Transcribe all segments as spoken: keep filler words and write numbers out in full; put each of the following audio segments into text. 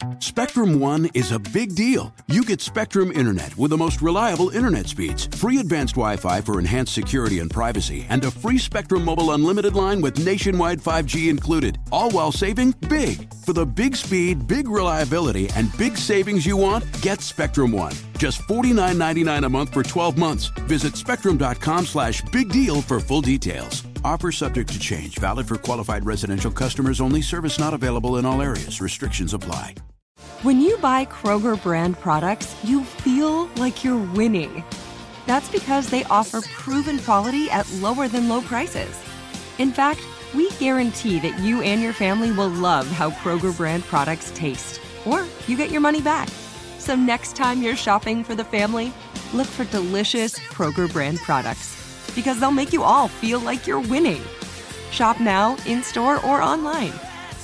Spectrum One is a big deal. You get Spectrum Internet with the most reliable internet speeds, free advanced Wi-Fi for enhanced security and privacy, and a free Spectrum Mobile Unlimited line with nationwide five G included, all while saving big. For the big speed, big reliability, and big savings you want, get Spectrum One. Just forty-nine ninety-nine a month for twelve months. Visit spectrum.com slash big deal for full details. Offer subject to change. Valid for qualified residential customers only. Service not available in all areas. Restrictions apply. When you buy Kroger brand products, you feel like you're winning. That's because they offer proven quality at lower than low prices. In fact, we guarantee that you and your family will love how Kroger brand products taste, or you get your money back. So next time you're shopping for the family, look for delicious Kroger brand products, because they'll make you all feel like you're winning. Shop now, in-store, or online.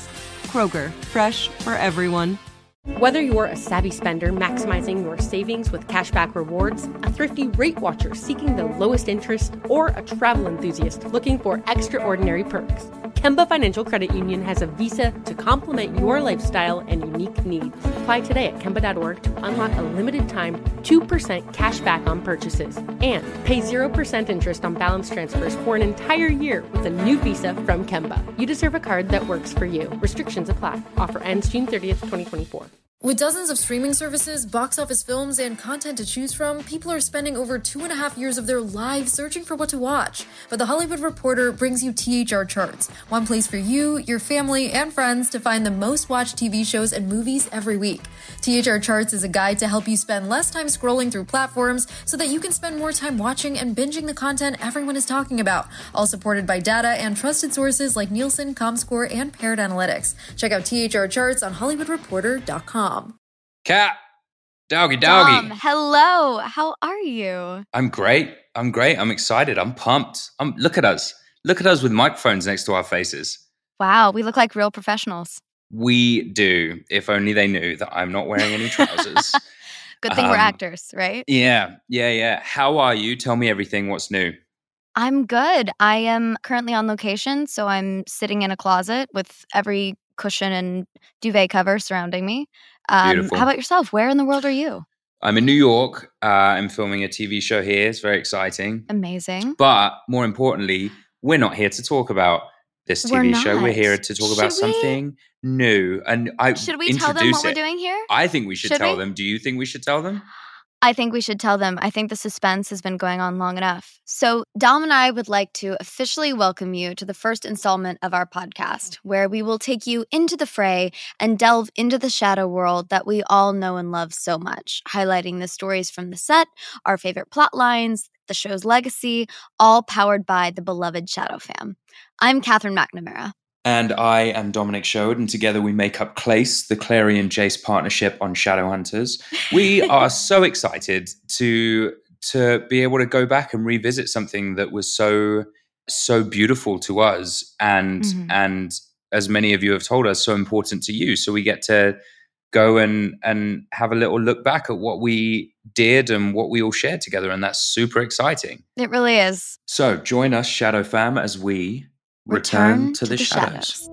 Kroger, fresh for everyone. Whether you're a savvy spender maximizing your savings with cashback rewards, a thrifty rate watcher seeking the lowest interest, or a travel enthusiast looking for extraordinary perks, Kemba Financial Credit Union has a visa to complement your lifestyle and unique needs. Apply today at Kemba dot org to unlock a limited-time two percent cash back on purchases and pay zero percent interest on balance transfers for an entire year with a new visa from Kemba. You deserve a card that works for you. Restrictions apply. Offer ends June thirtieth, twenty twenty-four. With dozens of streaming services, box office films, and content to choose from, people are spending over two and a half years of their lives searching for what to watch. But The Hollywood Reporter brings you T H R Charts, one place for you, your family, and friends to find the most watched T V shows and movies every week. T H R Charts is a guide to help you spend less time scrolling through platforms so that you can spend more time watching and binging the content everyone is talking about, all supported by data and trusted sources like Nielsen, Comscore, and Parrot Analytics. Check out T H R Charts on hollywood reporter dot com. Cat, doggy, doggy. Dom, hello. How are you? I'm great. I'm great. I'm excited. I'm pumped. I'm, look at us. Look at us with microphones next to our faces. Wow, we look like real professionals. We do. If only they knew that I'm not wearing any trousers. Good thing um, we're actors, right? Yeah, yeah, yeah. How are you? Tell me everything. What's new? I'm good. I am currently on location, so I'm sitting in a closet with every cushion and duvet cover surrounding me. Um, Beautiful. How about yourself? Where in the world are you? I'm in New York. Uh, I'm filming a T V show here. It's very exciting. Amazing. But more importantly, we're not here to talk about this T V We're show. We're not. here to talk Should about we- something new. And I Should we tell them introduce what we're it. doing here? I think we should, Should tell we? them. Do you think we should tell them? I think we should tell them. I think the suspense has been going on long enough. So, Dom and I would like to officially welcome you to the first installment of our podcast, where we will take you into the fray and delve into the shadow world that we all know and love so much, highlighting the stories from the set, our favorite plot lines, the show's legacy, all powered by the beloved Shadow Fam. I'm Catherine McNamara. And I am Dominic Sherwood, and together we make up Clace, the Clarion Jace partnership on Shadowhunters. We are so excited to to be able to go back and revisit something that was so so beautiful to us, and Mhm. and as many of you have told us, so important to you. So we get to go and and have a little look back at what we did and what we all shared together, and that's super exciting. It really is. So join us, Shadow Fam, as we return, to, the, shadows.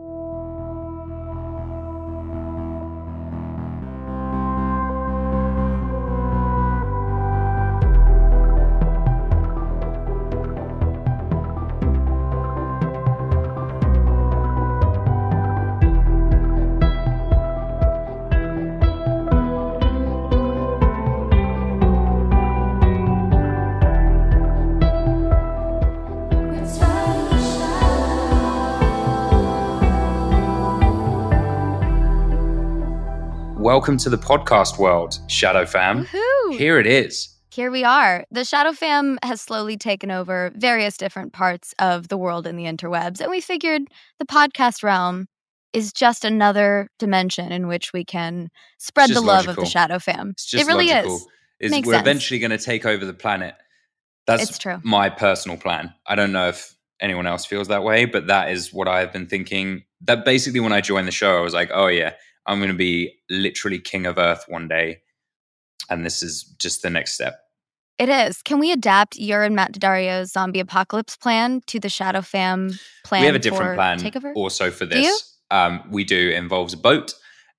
Welcome to the podcast world, Shadow Fam. Woohoo! Here it is. Here we are. The Shadow Fam has slowly taken over various different parts of the world in the interwebs, and we figured the podcast realm is just another dimension in which we can spread It's the just love of logical. the Shadow Fam. It's just it really logical. is. Is Makes we're sense. eventually going to take over the planet. That's It's true. my personal plan. I don't know if anyone else feels that way, but that is what I've been thinking. That basically when I joined the show, I was like, oh yeah, I'm going to be literally king of Earth one day. And this is just the next step. It is. Can we adapt your and Matt Daddario's zombie apocalypse plan to the Shadow Fam plan? We have a different for plan Takeover? also for Do you? this. Um, we do. It involves a boat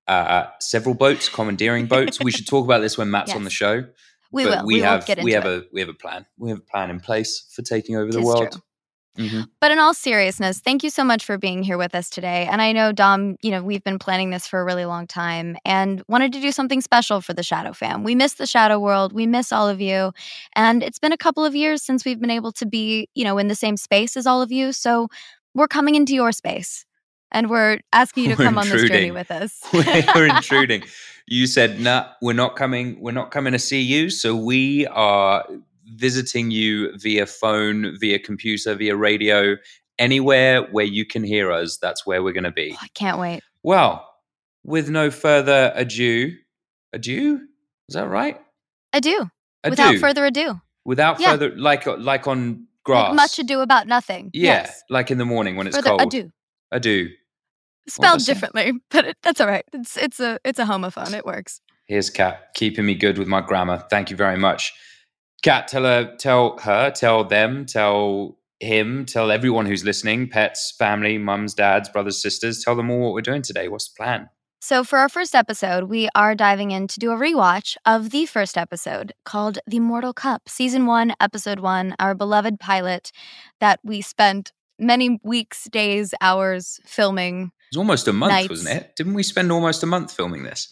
uh, several boats, commandeering boats. We should talk about this when Matt's Yes. on the show. We but will. We, we have will get into we have it. a we have a plan. We have a plan in place for taking over the Tis world. true. Mm-hmm. But in all seriousness, thank you so much for being here with us today. And I know, Dom, you know, we've been planning this for a really long time and wanted to do something special for the Shadow fam. We miss the Shadow world. We miss all of you. And it's been a couple of years since we've been able to be, you know, in the same space as all of you. So we're coming into your space and we're asking you to We're come on this journey intruding. with us. We're intruding. You said, nah, we're not coming. We're not coming to see you. So we are visiting you via phone, via computer, via radio, anywhere where you can hear us. That's where we're going to be. Oh, I can't wait. Well, with no further ado, adieu? Is that right? Adieu. Adieu. Without further ado. Without Yeah. further, like like on grass. Like much ado about nothing. Yeah, Yes. like in the morning when it's Further cold. ado. Adieu. Spelled was I saying? differently, but it, that's all right. It's it's a it's a homophone. It works. Here's Kat keeping me good with my grammar. Thank you very much. Kat, tell her, tell her, tell them, tell him, tell everyone who's listening, pets, family, mums, dads, brothers, sisters, tell them all what we're doing today. What's the plan? So for our first episode, we are diving in to do a rewatch of the first episode called The Mortal Cup, Season one, Episode one, our beloved pilot that we spent many weeks, days, hours filming. It was almost a month, Nights. wasn't it? Didn't we spend almost a month filming this?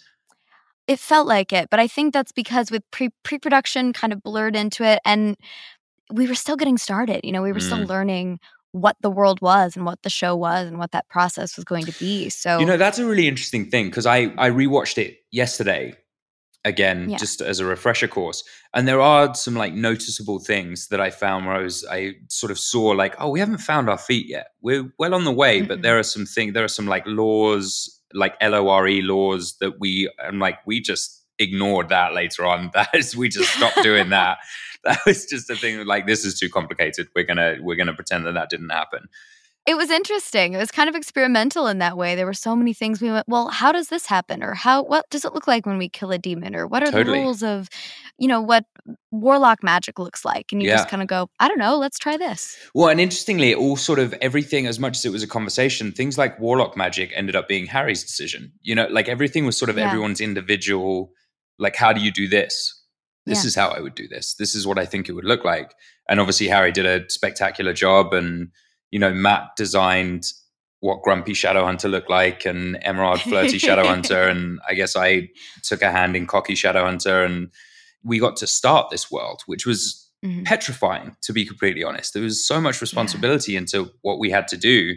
It felt like it, but I think that's because with pre pre-production kind of blurred into it and we were still getting started. You know, we were still Mm. learning what the world was and what the show was and what that process was going to be. So You know, that's a really interesting thing because I, I rewatched it yesterday again, Yeah. just as a refresher course. And there are some like noticeable things that I found where I was, I sort of saw like, oh, we haven't found our feet yet. We're well on the way, but Mm-mm. there are some things, there are some like laws, like L O R E laws that we, I'm like, we just ignored that later on. That is, we just stopped doing that. That was just a thing like, this is too complicated. We're going to, we're going to pretend that that didn't happen. it was interesting. It was kind of experimental in that way. There were so many things we went, well, how does this happen? Or how, what does it look like when we kill a demon? Or what are Totally. the rules of, you know, what warlock magic looks like? And you Yeah. just kind of go, I don't know, let's try this. Well, and interestingly, it all sort of everything, as much as it was a conversation, things like warlock magic ended up being Harry's decision. You know, like everything was sort of Yeah. everyone's individual, like, how do you do this? This Yeah. is how I would do this. This is what I think it would look like. And obviously, Harry did a spectacular job. And, you know, Matt designed what Grumpy Shadowhunter looked like and Emerald Flirty Shadowhunter. And I guess I took a hand in Cocky Shadowhunter. And we got to start this world, which was Mhm. petrifying, to be completely honest. There was so much responsibility into what we had to do.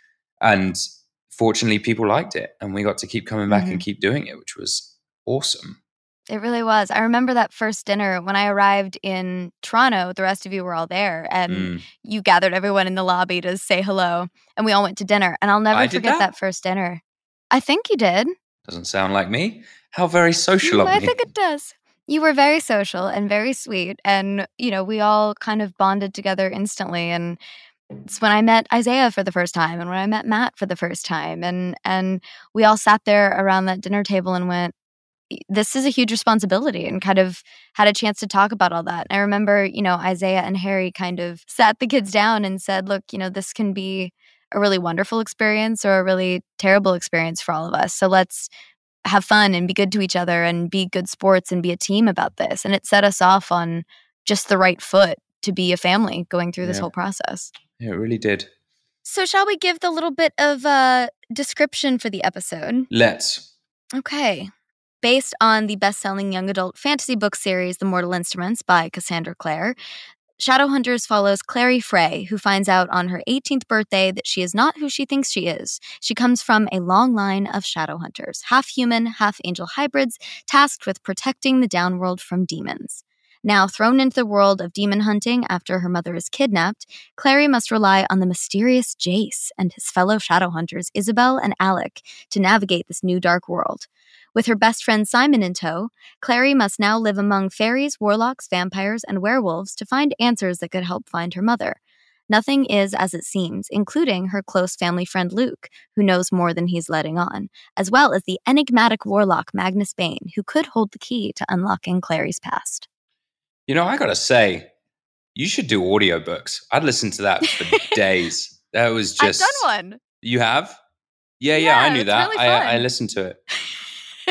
And fortunately, people liked it. And we got to keep coming back Mhm. and keep doing it, which was awesome. It really was. I remember that first dinner when I arrived in Toronto. The rest of you were all there, and Mm. you gathered everyone in the lobby to say hello, and we all went to dinner. And I'll never I did forget that? that first dinner. I think you did. Doesn't sound like me. How very social Mm, of I me. think it does. You were very social and very sweet, and you know we all kind of bonded together instantly. And it's when I met Isaiah for the first time, and when I met Matt for the first time, and and we all sat there around that dinner table and went, this is a huge responsibility, and kind of had a chance to talk about all that. And I remember, you know, Isaiah and Harry kind of sat the kids down and said, look, you know, this can be a really wonderful experience or a really terrible experience for all of us. So let's have fun and be good to each other and be good sports and be a team about this. And it set us off on just the right foot to be a family going through this Yeah. whole process. Yeah, it really did. So shall we give the little bit of a description for the episode? Let's. Okay. Based on the best-selling young adult fantasy book series The Mortal Instruments by Cassandra Clare, Shadowhunters follows Clary Frey, who finds out on her eighteenth birthday that she is not who she thinks she is. She comes from a long line of Shadowhunters, half-human, half-angel hybrids, tasked with protecting the downworld from demons. Now thrown into the world of demon hunting after her mother is kidnapped, Clary must rely on the mysterious Jace and his fellow Shadowhunters, Isabel and Alec, to navigate this new dark world. With her best friend Simon in tow, Clary must now live among fairies, warlocks, vampires, and werewolves to find answers that could help find her mother. Nothing is as it seems, including her close family friend Luke, who knows more than he's letting on, as well as the enigmatic warlock Magnus Bane, who could hold the key to unlocking Clary's past. You know, I gotta say, you should do audiobooks. I'd listen to that for days. That was just. I've done one. You have? Yeah, yeah, Yeah, I knew it's that. really I, fun. I listened to it.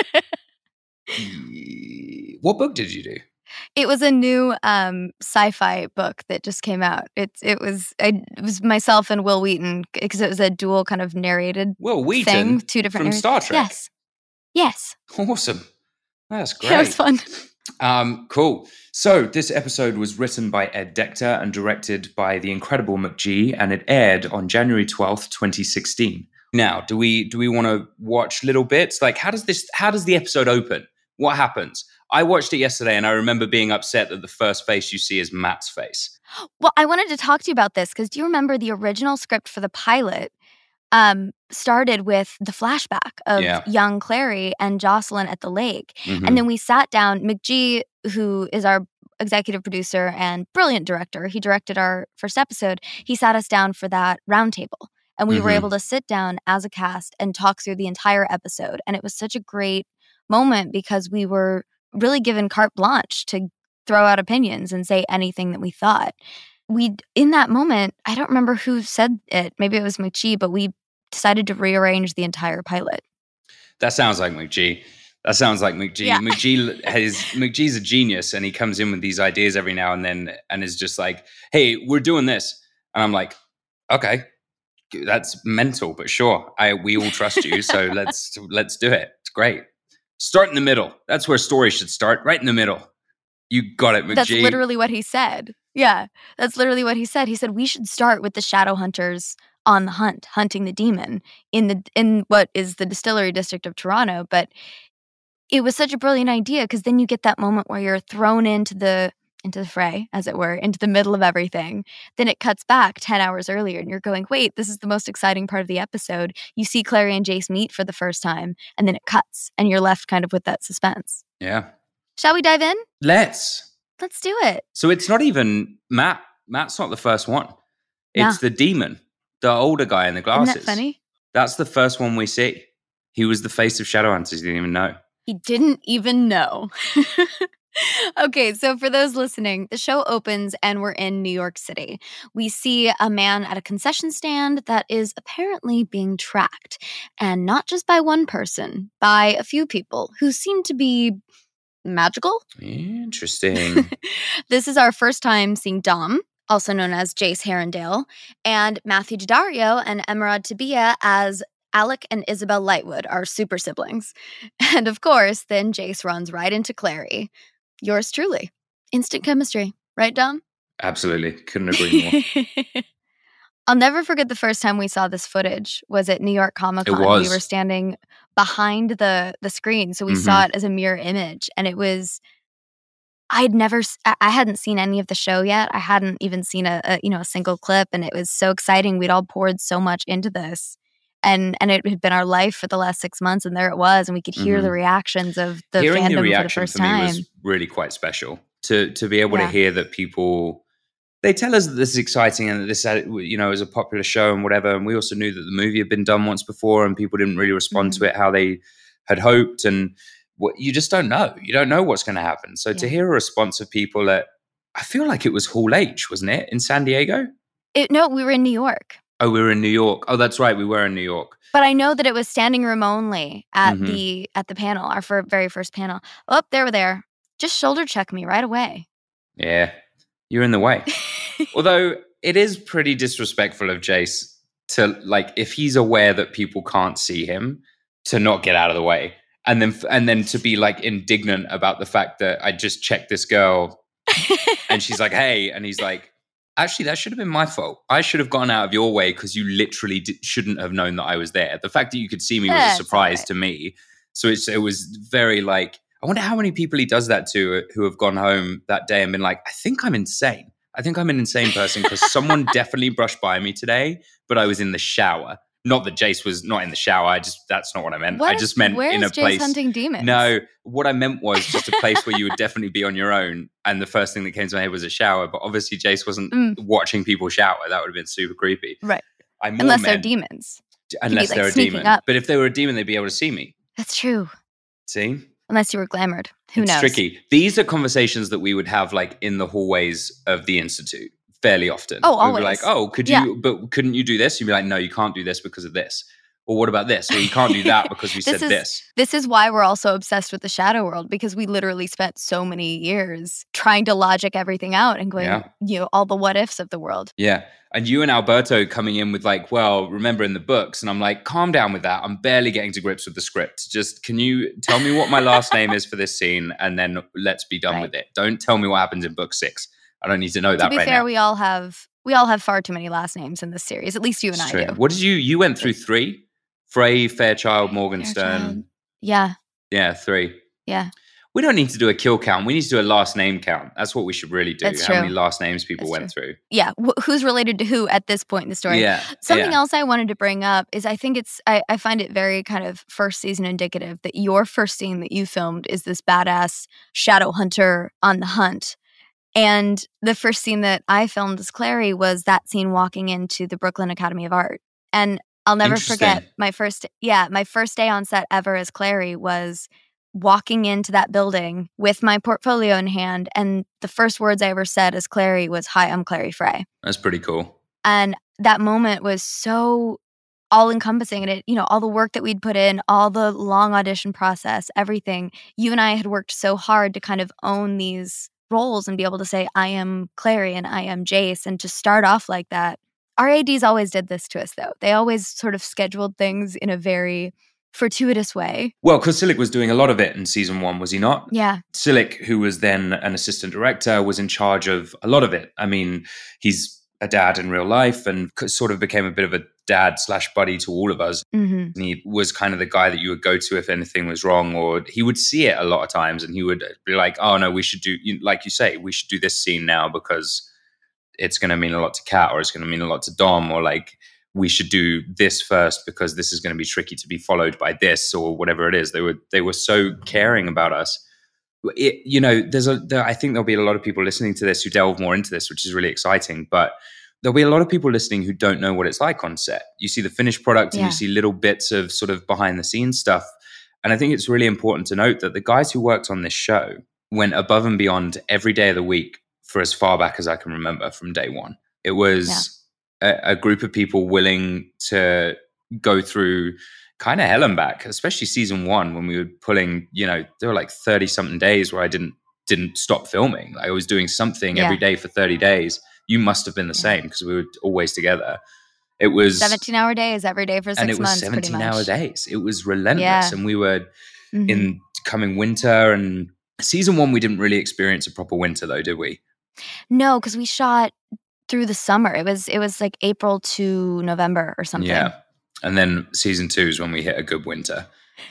What book did you do? It was a new um, sci-fi book that just came out. It's it was I, it was myself and Will Wheaton because it was a dual kind of narrated Will Wheaton thing, two different from narr- Star Trek. Yes, yes, Awesome. That's great. yeah, it was fun. Um, cool. So this episode was written by Ed Decter and directed by the incredible McG, and it aired on January twelfth, twenty sixteen. Now, do we do we want to watch little bits? Like, how does this? How does the episode open? What happens? I watched it yesterday, and I remember being upset that the first face you see is Matt's face. Well, I wanted to talk to you about this because do you remember the original script for the pilot um, started with the flashback of Yeah. young Clary and Jocelyn at the lake. Mhm. And then we sat down, McG, who is our executive producer and brilliant director, he directed our first episode, he sat us down for that roundtable. And we were Mhm. able to sit down as a cast and talk through the entire episode. And it was such a great moment because we were really given carte blanche to throw out opinions and say anything that we thought. We, in that moment, I don't remember who said it. Maybe it was McG, but we decided to rearrange the entire pilot. That sounds like McG. That sounds like McG. Yeah. McG has McG's a genius, and he comes in with these ideas every now and then, and is just like, "Hey, we're doing this," and I'm like, "Okay, that's mental, but sure, I we all trust you, so let's let's do it. It's great. Start in the middle. That's where stories should start, right in the middle. You got it, McG." That's literally what he said. Yeah, that's literally what he said. He said we should start with the shadow hunters on the hunt, hunting the demon in the in what is the distillery district of Toronto. But it was such a brilliant idea because then you get that moment where you're thrown into the into the fray, as it were, into the middle of everything. Then it cuts back ten hours earlier and you're going, wait, this is the most exciting part of the episode. You see Clary and Jace meet for the first time and then it cuts and you're left kind of with that suspense. Yeah. Shall we dive in? Let's. Let's do it. So it's not even Matt. Matt's not the first one. It's No. the demon, the older guy in the glasses. Isn't that funny? That's the first one we see. He was the face of Shadowhunters. He didn't even know. He didn't even know. Okay, so for those listening, the show opens and we're in New York City. We see a man at a concession stand that is apparently being tracked. And not just by one person, by a few people who seem to be magical. Interesting. This is our first time seeing Dom, also known as Jace Herondale, and Matthew Daddario and Emerald Tabia as Alec and Isabel Lightwood, our super siblings. And of course, then Jace runs right into Clary. Yours truly. Instant chemistry. Right, Dom? Absolutely. Couldn't agree more. I'll never forget the first time we saw this footage was at New York Comic Con. It was. We were standing behind the, the screen, so we Mhm. saw it as a mirror image. And it was... I'd never, s- I I hadn't seen any of the show yet. I hadn't even seen a, a, you know, a single clip, and it was so exciting. We'd all poured so much into this, and and it had been our life for the last six months, and there it was, and we could hear Mhm. the reactions of the Hearing fandom the for the reaction first for me time. was really quite special. To to be able Yeah. to hear that people, they tell us that this is exciting and that this, uh, you know, is a popular show and whatever. And we also knew that the movie had been done once before, and people didn't really respond Mhm. to it how they had hoped. And what you just don't know. You don't know what's going to happen. So to Yeah. hear a response of people at, I feel like it was Hall H, wasn't it, in San Diego? It, no, we were in New York. Oh, we were in New York. Oh, that's right, we were in New York. But I know that it was standing room only at Mhm. the at the panel, our fir- very first panel. Oh, there we're there. Just shoulder check me right away. Yeah, you're in the way. Although it is pretty disrespectful of Jace to, like, if he's aware that people can't see him, to not get out of the way, and then and then to be like indignant about the fact that I just checked this girl and she's like, "Hey," and he's like, "Actually, that should have been my fault. I should have gotten out of your way because you literally d- shouldn't have known that I was there. The fact that you could see me was That's a surprise alright. to me." So it's it was very like, I wonder how many people he does that to uh, who have gone home that day and been like, "I think I'm insane. I think I'm an insane person because someone definitely brushed by me today, but I was in the shower." Not that Jace was not in the shower. I just that's not what I meant. What I is- just meant where in is a Jace place. hunting demons? No, what I meant was just a place where you would definitely be on your own. And the first thing that came to my head was a shower. But obviously, Jace wasn't Mm. watching people shower. That would have been super creepy. Right. I more Unless they're meant- demons. Unless like, they're a sneaking demon. up. But if they were a demon, they'd be able to see me. That's true. See? Unless you were glamored. Who it's knows? tricky. These are conversations that we would have like in the hallways of the Institute fairly often. Oh, We'd be always. like, oh, could Yeah. you, but couldn't you do this? You'd be like, no, you can't do this because of this. Or what about this? Or you can't do that because we this said is, this. This is why we're also obsessed with the Shadow World, because we literally spent so many years trying to logic everything out and going, yeah. you know, all the what ifs of the world. Yeah. And you and Alberto coming in with like, well, remember in the books. And I'm like, calm down with that. I'm barely getting to grips with the script. Just, can you tell me what my last name is for this scene? And then let's be done right. with it. Don't tell me what happens in book six. I don't need to know that right now. To be fair, we all have we all have far too many last names in this series. At least you and it's I true. do. What did you, you went through three? Frey, Fairchild, Morgenstern. Fairchild. Yeah. Yeah, three. Yeah. We don't need to do a kill count. We need to do a last name count. That's what we should really do. That's How true. many last names people That's went true. through. Yeah. Wh- who's related to who at this point in the story. Yeah. Something yeah. else I wanted to bring up is I think it's, I, I find it very kind of first season indicative that your first scene that you filmed is this badass shadow hunter on the hunt. And the first scene that I filmed as Clary was that scene walking into the Brooklyn Academy of Art. And I'll never forget my first, yeah, my first day on set ever as Clary was walking into that building with my portfolio in hand. And the first words I ever said as Clary was, "Hi, I'm Clary Frey." That's pretty cool. And that moment was so all encompassing. And it, you know, all the work that we'd put in, all the long audition process, everything. You and I had worked so hard to kind of own these roles and be able to say, I am Clary and I am Jace. And to start off like that. Our A Ds always did this to us, though. They always sort of scheduled things in a very fortuitous way. Well, because Silic was doing a lot of it in season one, was he not? Yeah. Silic, who was then an assistant director, was in charge of a lot of it. I mean, he's a dad in real life and sort of became a bit of a dad slash buddy to all of us. Mm-hmm. And he was kind of the guy that you would go to if anything was wrong, or he would see it a lot of times and he would be like, oh, no, we should do, like you say, we should do this scene now because it's going to mean a lot to Kat, or it's going to mean a lot to Dom, or like we should do this first because this is going to be tricky to be followed by this, or whatever it is. They were they were so caring about us. It, you know, there's a there, I think there'll be a lot of people listening to this who delve more into this, which is really exciting. But there'll be a lot of people listening who don't know what it's like on set. You see the finished product and yeah. you see little bits of sort of behind the scenes stuff. And I think it's really important to note that the guys who worked on this show went above and beyond every day of the week for as far back as I can remember from day one. It was yeah. a, a group of people willing to go through kind of hell and back, especially season one when we were pulling, you know, there were like thirty something days where I didn't didn't stop filming. I was doing something yeah. every day for thirty days. You must have been the yeah. same because we were always together. It was seventeen hour days every day for six months. And it was months, seventeen hour days. It was relentless. Yeah. And we were mm-hmm. in coming winter, and season one, we didn't really experience a proper winter though, did we? No, because we shot through the summer. It was it was like April to November or something. Yeah. And then season two is when we hit a good winter.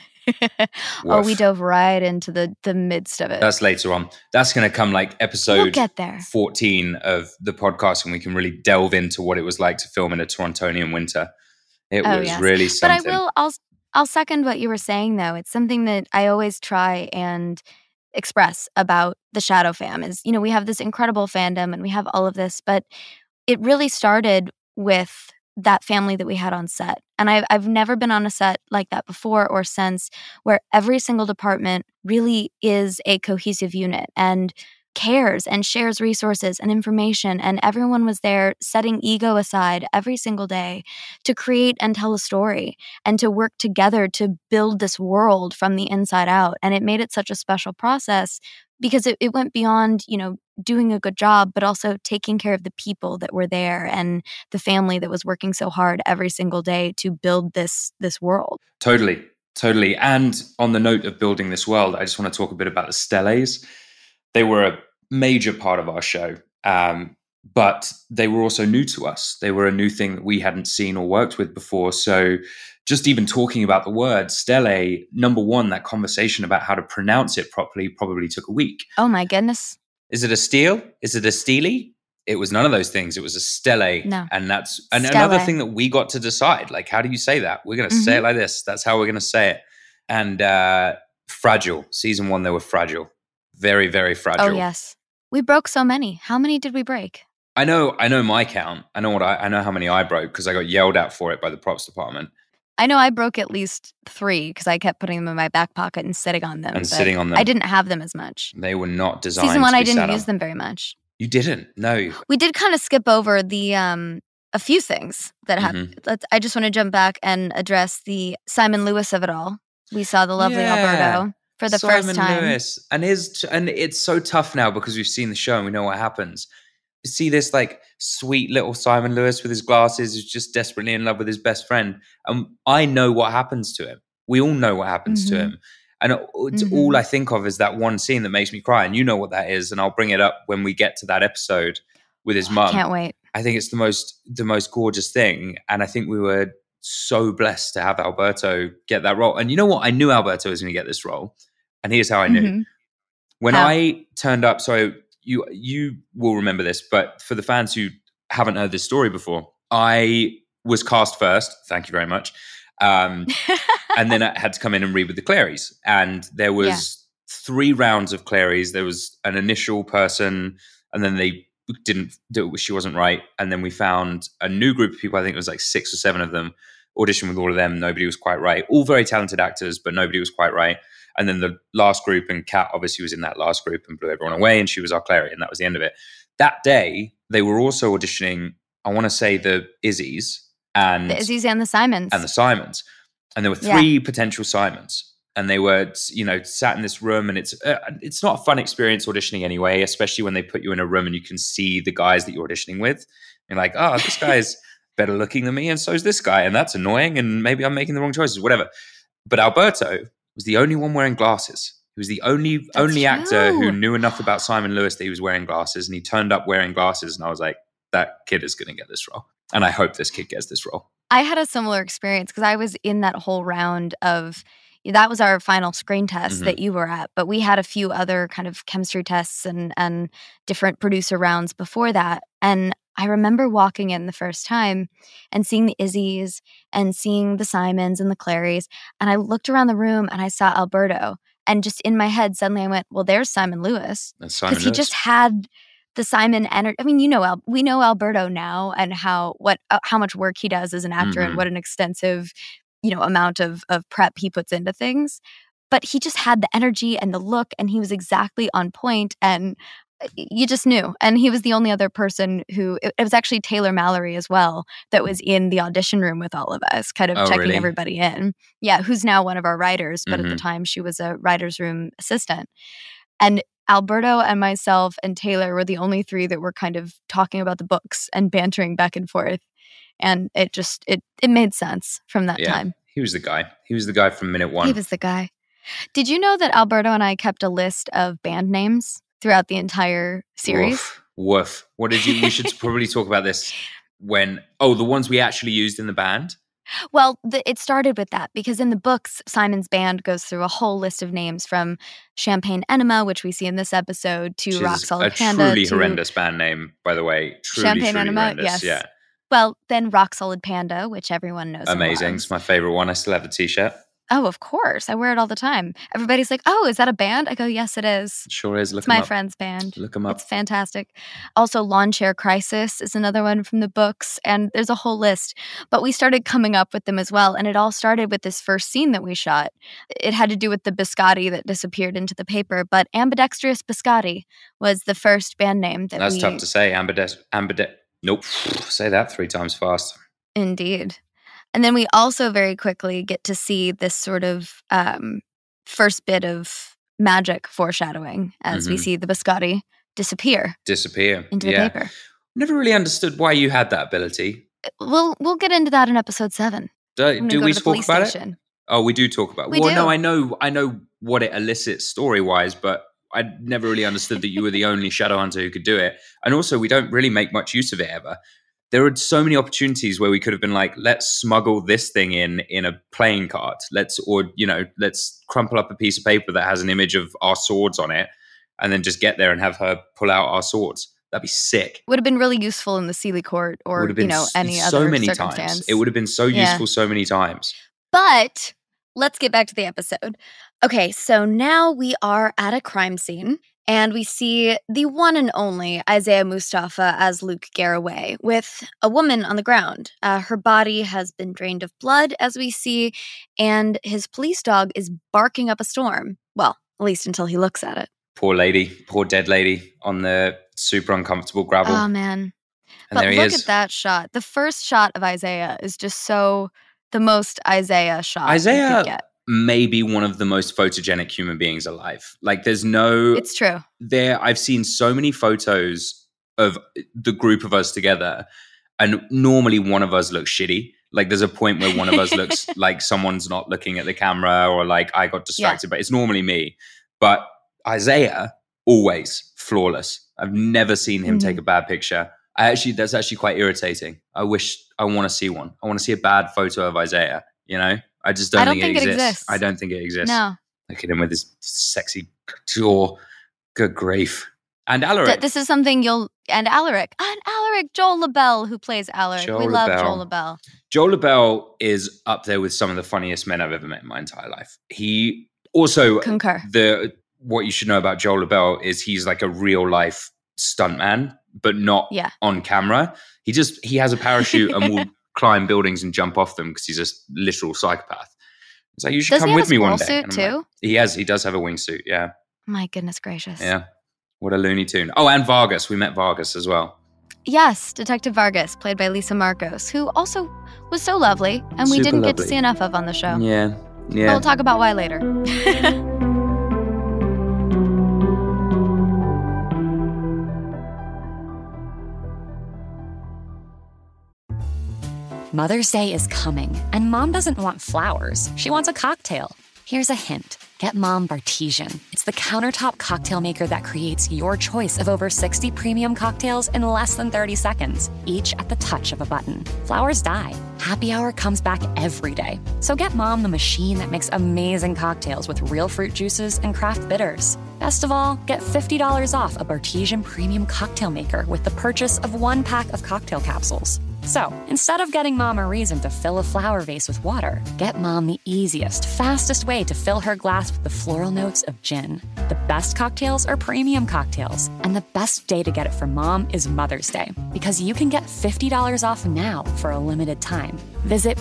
Oh, we dove right into the, the midst of it. That's later on. That's going to come like episode we'll get there. fourteen of the podcast, and we can really delve into what it was like to film in a Torontonian winter. It oh, was yes. really something. But I will, I'll, I'll second what you were saying, though. It's something that I always try and express about the Shadow Fam is, you know, we have this incredible fandom and we have all of this, but it really started with that family that we had on set. And I've, I've never been on a set like that before or since, where every single department really is a cohesive unit and cares and shares resources and information. And everyone was there setting ego aside every single day to create and tell a story and to work together to build this world from the inside out. And it made it such a special process because it, it went beyond, you know, doing a good job, but also taking care of the people that were there and the family that was working so hard every single day to build this this world. Totally, totally. And on the note of building this world, I just want to talk a bit about the Stellas. They were a major part of our show, um, but they were also new to us. They were a new thing that we hadn't seen or worked with before. So just even talking about the word Stele, number one, that conversation about how to pronounce it properly probably took a week. Oh my goodness. Is it a steel? Is it a steely? It was none of those things. It was a stele. No. And that's and Stele. another thing that we got to decide. Like, how do you say that? We're going to mm-hmm. say it like this. That's how we're going to say it. And uh, fragile. Season one, they were fragile. Very, very fragile. Oh, yes. We broke so many. How many did we break? I know I know my count. I know what I, I know how many I broke because I got yelled at for it by the props department. I know I broke at least three because I kept putting them in my back pocket and sitting on them. And sitting on them. I didn't have them as much. They were not designed Season one, to be I didn't sat use on. them very much. You didn't? No. We did kind of skip over the um, a few things that happened. Mm-hmm. Let's, I just want to jump back and address the Simon Lewis of it all. We saw the lovely Yeah. Alberto for the Simon first time. Lewis. And his and it's so tough now because we've seen the show and we know what happens. You see this like sweet little Simon Lewis with his glasses who's just desperately in love with his best friend. And I know what happens to him. We all know what happens Mm-hmm. to him. And it's Mm-hmm. all I think of is that one scene that makes me cry. And you know what that is. And I'll bring it up when we get to that episode with his mum. Can't wait. I think it's the most the most gorgeous thing. And I think we were so blessed to have Alberto get that role. And you know what? I knew Alberto was going to get this role. And here's how I knew. Mm-hmm. When How? I turned up, so you you will remember this, but for the fans who haven't heard this story before, I was cast first. Thank you very much. Um, and then I had to come in and read with the Clarys. And there was Yeah. three rounds of Clarys. There was an initial person, and then they didn't do it. She wasn't right. And then we found a new group of people. I think it was like six or seven of them. Auditioned with all of them. Nobody was quite right. All very talented actors, but nobody was quite right. And then the last group, and Kat obviously was in that last group and blew everyone away, and she was our Clary, and that was the end of it. That day, they were also auditioning, I want to say the Izzies and The Izzies and the Simons. and the Simons. And there were Yeah. three potential Simons. And they were, you know, sat in this room, and it's uh, it's not a fun experience auditioning anyway, especially when they put you in a room and you can see the guys that you're auditioning with. You're like, oh, this guy's better looking than me, and so is this guy, and that's annoying, and maybe I'm making the wrong choices, whatever. But Alberto was the only one wearing glasses. He was the only That's only actor true. who knew enough about Simon Lewis that he was wearing glasses, and he turned up wearing glasses, and I was like, that kid is going to get this role. And I hope this kid gets this role. I had a similar experience because I was in that whole round of, that was our final screen test Mhm. that you were at, but we had a few other kind of chemistry tests and and different producer rounds before that. And I remember walking in the first time and seeing the Izzies and seeing the Simons and the Clarys. And I looked around the room and I saw Alberto. And just in my head, suddenly I went, well, there's Simon Lewis. That's Simon Because he Lewis. just had the Simon energy. I mean, you know, Al- we know Alberto now and how what uh, how much work he does as an actor Mhm. and what an extensive, you know, amount of of prep he puts into things. But he just had the energy and the look, and he was exactly on point, and uh, you just knew. And he was the only other person who it, it was actually Taylor Mallory as well that was in the audition room with all of us, kind of Oh, checking really? everybody in. Yeah, who's now one of our writers, but at the Mhm. time she was a writer's room assistant. And Alberto and myself and Taylor were the only three that were kind of talking about the books and bantering back and forth. And it just, it it made sense from that Yeah. time. He was the guy. He was the guy from minute one. He was the guy. Did you know that Alberto and I kept a list of band names throughout the entire series? Woof. Woof. What did you? We should probably talk about this when. Oh, the ones we actually used in the band. Well, the, it started with that because in the books, Simon's band goes through a whole list of names from Champagne Enema, which we see in this episode, to Which Rock is Solid a Panda. truly to, horrendous band name, by the way. Truly, Champagne truly Enema, horrendous. yes. Yeah, Well, then Rock Solid Panda, which everyone knows. and amazing. loves. It's my favorite one. I still have the T-shirt. Oh, of course. I wear it all the time. Everybody's like, oh, is that a band? I go, yes, it is. It sure is. Look It's my him up. friend's band. Look him up. It's fantastic. Also, Lawn Chair Crisis is another one from the books, and there's a whole list. But we started coming up with them as well, and it all started with this first scene that we shot. It had to do with the biscotti that disappeared into the paper, but Ambidextrous Biscotti was the first band name that That's we... tough to say. Ambidex. Ambidex. Nope. Say that three times fast. Indeed. And then we also very quickly get to see this sort of um, first bit of magic foreshadowing as we Mhm. see the biscotti disappear Disappear into the yeah. paper. Never really understood why you had that ability. We'll we'll get into that in episode seven. Do, I'm gonna do go we to the talk police about station. it? Oh, we do talk about it. We well, do. no, I know, I know what it elicits story-wise, but I never really understood that you were the only Shadowhunter who could do it. And also, we don't really make much use of it ever. There are so many opportunities where we could have been like, let's smuggle this thing in in a playing card. Let's, or, you know, let's crumple up a piece of paper that has an image of our swords on it and then just get there and have her pull out our swords. That'd be sick. Would have been really useful in the Sealy Court It or would have been you know s- any so other many circumstance. times. It would have been so Yeah. useful so many times. But let's get back to the episode. Okay, so now we are at a crime scene. And we see the one and only Isaiah Mustafa as Luke Garraway with a woman on the ground. Uh, her body has been drained of blood, as we see, and his police dog is barking up a storm. Well, at least until he looks at it. Poor lady, poor dead lady on the super uncomfortable gravel. Oh, man. And but there he look is. at that shot. The first shot of Isaiah is just so the most Isaiah shot you Isaiah could get. may be one of the most photogenic human beings alive. Like there's no... It's true. There, I've seen so many photos of the group of us together, and normally one of us looks shitty. Like there's a point where one of us looks like someone's not looking at the camera, or like I got distracted, yeah. But it's normally me. But Isaiah, always flawless. I've never seen him mm-hmm. take a bad picture. I actually, that's actually quite irritating. I wish, I want to see one. I want to see a bad photo of Isaiah, you know? I just don't, I don't think, think it, it exists. exists. I don't think it exists. No. Look at him with his sexy jaw. Good grief. And Alaric. Th- this is something you'll, and Alaric, and Alaric, Joel LaBelle, who plays Alaric. Joel we love LaBelle. Joel LaBelle. Joel LaBelle is up there with some of the funniest men I've ever met in my entire life. He also, Concur. The, what you should know about Joel LaBelle is he's like a real life stuntman, but not yeah. on camera. He just, he has a parachute and will climb buildings and jump off them because he's a literal psychopath. It's like, you should Does come with me one day. Suit too? Like, he has, he does have a wingsuit. Yeah. My goodness gracious. Yeah. What a Looney Tune. Oh, and Vargas. We met Vargas as well. Yes, Detective Vargas, played by Lisa Marcos, who also was so lovely, and we Super didn't lovely. get to see enough of on the show. Yeah, yeah. But we'll talk about why later. Mother's Day is coming, and Mom doesn't want flowers. She wants a cocktail. Here's a hint. Get Mom Bartesian. It's the countertop cocktail maker that creates your choice of over sixty premium cocktails in less than thirty seconds, each at the touch of a button. Flowers die. Happy Hour comes back every day. So get Mom the machine that makes amazing cocktails with real fruit juices and craft bitters. Best of all, get fifty dollars off a Bartesian premium cocktail maker with the purchase of one pack of cocktail capsules. So, instead of getting Mom a reason to fill a flower vase with water, get Mom the easiest, fastest way to fill her glass with the floral notes of gin. The best cocktails are premium cocktails, and the best day to get it for Mom is Mother's Day, because you can get fifty dollars off now for a limited time. Visit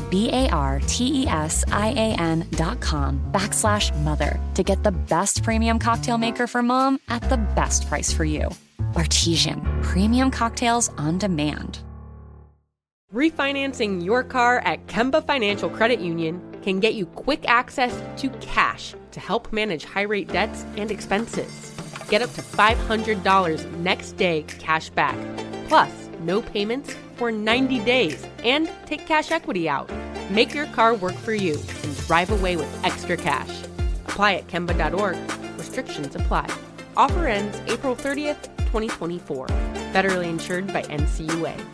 B-A-R-T-E-S-I-A-N dot com backslash mother to get the best premium cocktail maker for Mom at the best price for you. Bartesian, premium cocktails on demand. Refinancing your car at Kemba Financial Credit Union can get you quick access to cash to help manage high-rate debts and expenses. Get up to five hundred dollars next day cash back, plus no payments for ninety days, and take cash equity out. Make your car work for you and drive away with extra cash. Apply at Kemba dot org. Restrictions apply. Offer ends April thirtieth, twenty twenty-four. Federally insured by N C U A.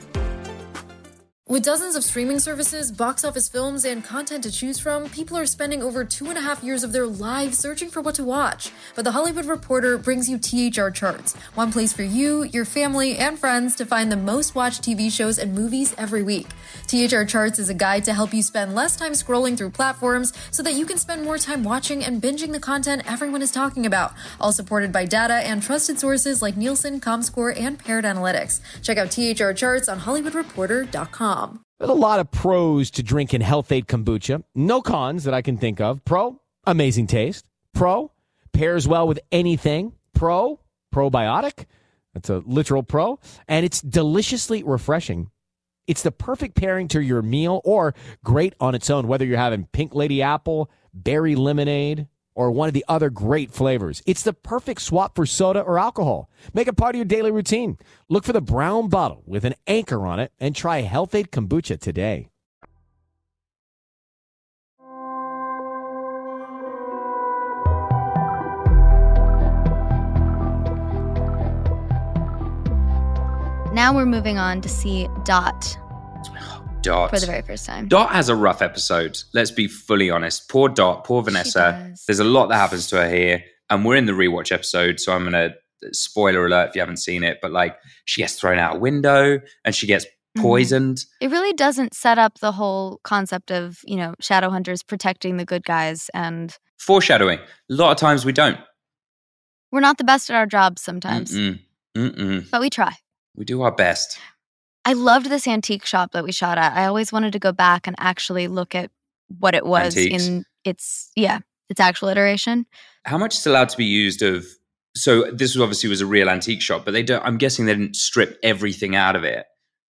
With dozens of streaming services, box office films, and content to choose from, people are spending over two and a half years of their lives searching for what to watch. But The Hollywood Reporter brings you T H R Charts, one place for you, your family, and friends to find the most watched T V shows and movies every week. T H R Charts is a guide to help you spend less time scrolling through platforms so that you can spend more time watching and binging the content everyone is talking about, all supported by data and trusted sources like Nielsen, ComScore, and Paired Analytics. Check out T H R Charts on Hollywood Reporter dot com. There's a lot of pros to drinking Health-Ade kombucha. No cons that I can think of. Pro, amazing taste. Pro, pairs well with anything. Pro, probiotic. That's a literal pro. And it's deliciously refreshing. It's the perfect pairing to your meal or great on its own, whether you're having pink lady apple, berry lemonade, or one of the other great flavors. It's the perfect swap for soda or alcohol. Make it part of your daily routine. Look for the brown bottle with an anchor on it and try Health-Ade kombucha today. Now we're moving on to see Dot. Dot. For the very first time. Dot has a rough episode. Let's be fully honest. Poor Dot, poor Vanessa. There's a lot that happens to her here. And we're in the rewatch episode, so I'm going to, spoiler alert if you haven't seen it, but like she gets thrown out a window and she gets poisoned. Mm-hmm. It really doesn't set up the whole concept of, you know, Shadowhunters protecting the good guys, and foreshadowing. A lot of times we don't. We're not the best at our jobs sometimes. Mm-mm. Mm-mm. But we try. We do our best. I loved this antique shop that we shot at. I always wanted to go back and actually look at what it was Antiques. in its, yeah, its actual iteration. How much is allowed to be used of, so this was obviously was a real antique shop, but they don't, I'm guessing they didn't strip everything out of it.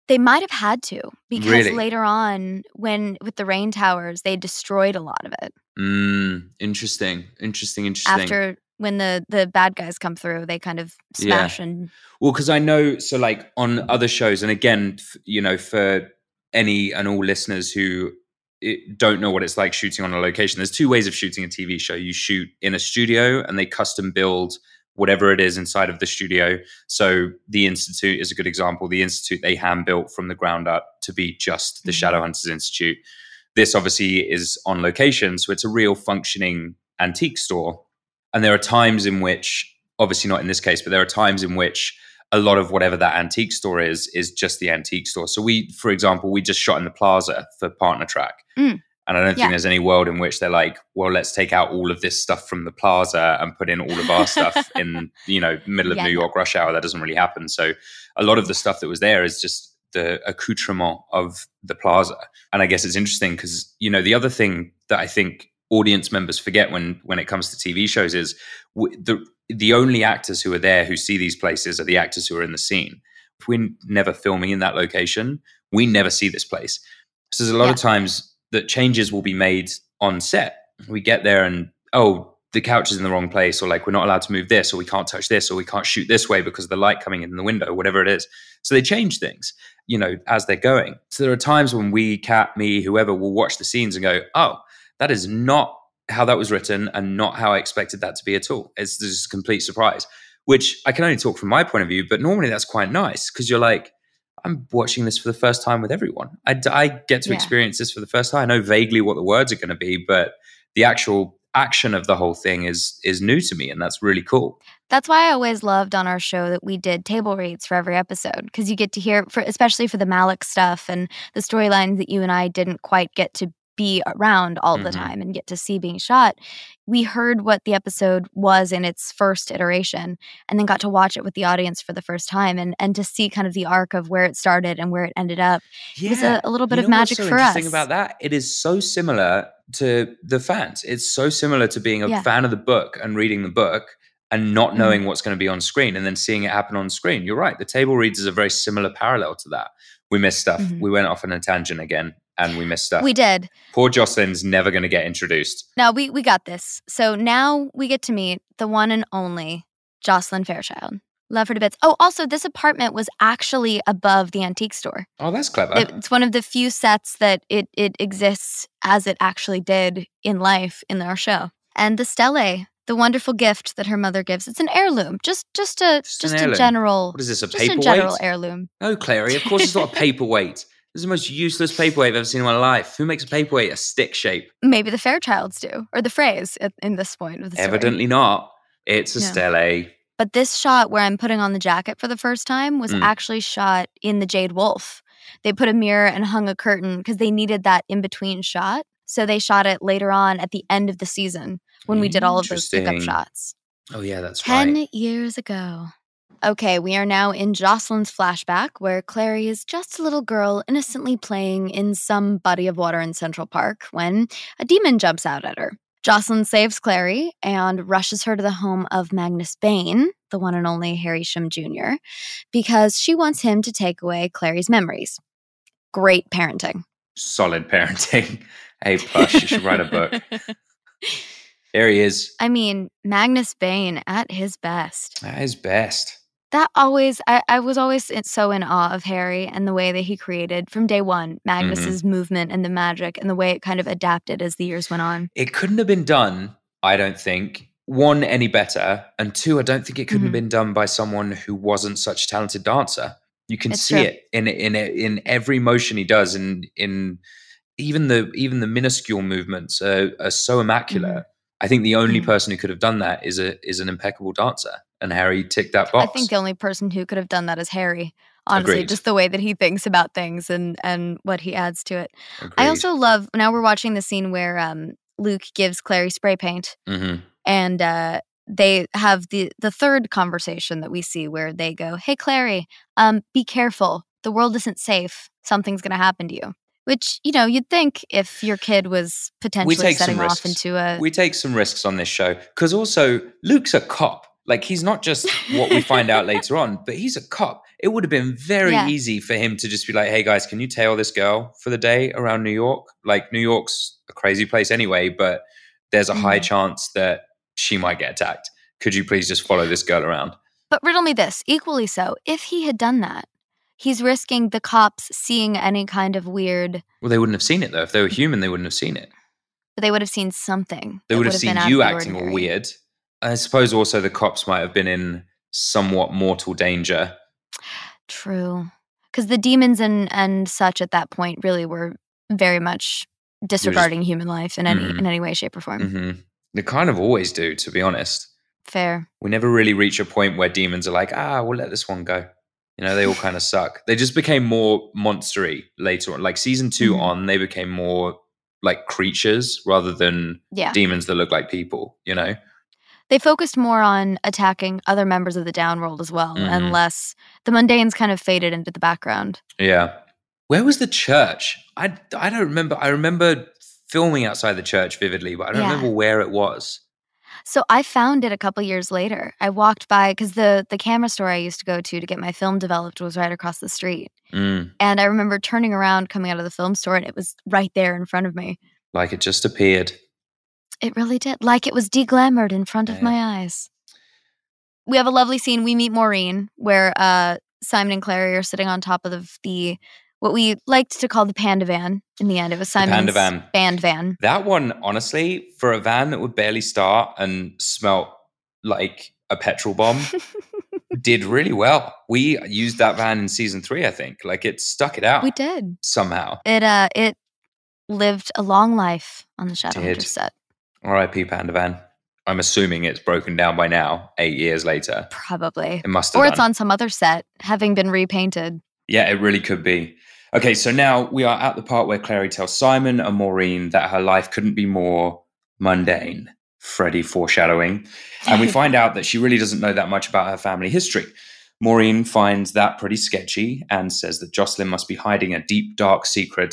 They might have had to because Really? later on, when with the rain towers, they destroyed a lot of it. Mm, interesting, interesting, interesting. After when the the bad guys come through, they kind of smash Yeah. and Well, because I know, so like on other shows, and again, f- you know, for any and all listeners who i- don't know what it's like shooting on a location, there's two ways of shooting a T V show. You shoot in a studio and they custom build whatever it is inside of the studio. So the Institute is a good example. The Institute, they hand built from the ground up to be just the Mhm. Shadowhunters Institute. This obviously is on location, so it's a real functioning antique store. And there are times in which, obviously not in this case, but there are times in which a lot of whatever that antique store is, is just the antique store. So we, for example, we just shot in the Plaza for Partner Track. Mm. And I don't think Yeah. there's any world in which they're like, well, let's take out all of this stuff from the Plaza and put in all of our stuff in, you know, middle of Yeah, New no. York rush hour. That doesn't really happen. So a lot of the stuff that was there is just the accoutrement of the Plaza. And I guess it's interesting because, you know, the other thing that I think audience members forget when when it comes to T V shows is w- the the only actors who are there who see these places are the actors who are in the scene. If we're never filming in that location, we never see this place. So there's a lot Yeah. of times that changes will be made on set. We get there and, oh, the couch is in the wrong place, or like we're not allowed to move this, or we can't touch this, or we can't shoot this way because of the light coming in the window, whatever it is. So they change things, you know, as they're going. So there are times when we, Kat, me, whoever, will watch the scenes and go, oh, that is not how that was written and not how I expected that to be at all. It's just a complete surprise, which I can only talk from my point of view, but normally that's quite nice because you're like, I'm watching this for the first time with everyone. I, I get to Yeah. experience this for the first time. I know vaguely what the words are going to be, but the actual action of the whole thing is is new to me, and that's really cool. That's why I always loved on our show that we did table reads for every episode, because you get to hear, for especially for the Malik stuff and the storylines that you and I didn't quite get to be around all the Mhm. time and get to see being shot. We heard what the episode was in its first iteration and then got to watch it with the audience for the first time and, and to see kind of the arc of where it started and where it ended up. It was a, a little bit You of know what's magic so for us. interesting about that? It is so similar to the fans. It's so similar to being a Yeah. fan of the book and reading the book and not Mhm. knowing what's going to be on screen and then seeing it happen on screen. You're right. The table reads is a very similar parallel to that. We missed stuff. Mhm. We went off on a tangent again and we missed stuff. We did. Poor Jocelyn's never going to get introduced. No, we, we got this. So now we get to meet the one and only Jocelyn Fairchild. Love her to bits. Oh, also, this apartment was actually above the antique store. Oh, that's clever. It's one of the few sets that it, it exists as it actually did in life in our show. And the stele, the wonderful gift that her mother gives, it's an heirloom. Just just a Just just, an a heirloom. general What is this, a just a paperweight? general heirloom. No, Clary, of course it's not a paperweight. This is the most useless paperweight I've ever seen in my life. Who makes a paperweight a stick shape? Maybe the Fairchilds do, or the Freys at, in this point of the story. Evidently not. It's a No. stele. But this shot where I'm putting on the jacket for the first time was Mm. actually shot in the Jade Wolf. They put a mirror and hung a curtain because they needed that in-between shot. So they shot it later on at the end of the season when we did all of those pickup Interesting. shots. Oh, yeah, that's Ten right. years ago. Okay, we are now in Jocelyn's flashback where Clary is just a little girl innocently playing in some body of water in Central Park when a demon jumps out at her. Jocelyn saves Clary and rushes her to the home of Magnus Bane, the one and only Harry Shum Junior, because she wants him to take away Clary's memories. Great parenting. Solid parenting. A plus. You should write a book. There he is. I mean, Magnus Bane at his best. At his best. That always, I, I was always in- so in awe of Harry and the way that he created from day one Magnus's movement and the magic and the way it kind of adapted as the years went on. It couldn't have been done, I don't think, one, any better, and two, I don't think it couldn't have Mhm. been done by someone who wasn't such a talented dancer. You can It's see true. it in in in every motion he does, in in even the even the minuscule movements are, are so immaculate. Mhm. I think the only Mhm. person who could have done that is a is an impeccable dancer, and Harry ticked that box. I think the only person who could have done that is Harry. Honestly, Agreed. just the way that he thinks about things and and what he adds to it. I Agreed. also love, now we're watching the scene where um, Luke gives Clary spray paint Mhm. and uh, they have the the third conversation that we see where they go, "Hey Clary, um, be careful. The world isn't safe. Something's going to happen to you." Which, you know, you'd think if your kid was potentially take some setting off risks. into a We take some risks on this show because also Luke's a cop. Like, he's not just what we find out later on, but he's a cop. It would have been very Yeah. easy for him to just be like, hey, guys, can you tail this girl for the day around New York? Like, New York's a crazy place anyway, but there's a Mm. high chance that she might get attacked. Could you please just follow this girl around? But riddle me this, equally so, if he had done that, he's risking the cops seeing any kind of weird... Well, they wouldn't have seen it, though. If they were human, they wouldn't have seen it. But they would have seen something. They that would have been seen out of you the acting all ordinary. weird. I suppose also the cops might have been in somewhat mortal danger. True. Because the demons and, and such at that point really were very much disregarding human life in any Mhm. in any way, shape, or form. hmm They kind of always do, to be honest. Fair. We never really reach a point where demons are like, ah, we'll let this one go. You know, they all kind of suck. They just became more monstery later on. Like season two Mhm. on, they became more like creatures rather than Yeah. demons that look like people, you know? They focused more on attacking other members of the downworld as well, and Mhm. less the mundanes kind of faded into the background. Yeah. Where was the church? I, I don't remember. I remember filming outside the church vividly, but I don't Yeah. remember where it was. So I found it a couple years later. I walked by because the the camera store I used to go to to get my film developed was right across the street. Mm, And I remember turning around, coming out of the film store, and it was right there in front of me. like it just appeared. It really did. Like it was deglamored in front of Yeah. my eyes. We have a lovely scene. We meet Maureen, where uh, Simon and Clary are sitting on top of the, the what we liked to call the panda van. In the end, it was Simon's panda van. band van. That one, honestly, for a van that would barely start and smelt like a petrol bomb, did really well. We used that van in season three, I think. Like it stuck it out We did. somehow. It uh, it lived a long life on the Shadowhunters Did. set. R I P Panda Van. I'm assuming it's broken down by now, eight years later. Probably. It must have Or done. it's on some other set, having been repainted. Yeah, it really could be. Okay, so now we are at the part where Clary tells Simon and Maureen that her life couldn't be more mundane. Freddie foreshadowing. And we find out that she really doesn't know that much about her family history. Maureen finds that pretty sketchy and says that Jocelyn must be hiding a deep, dark secret.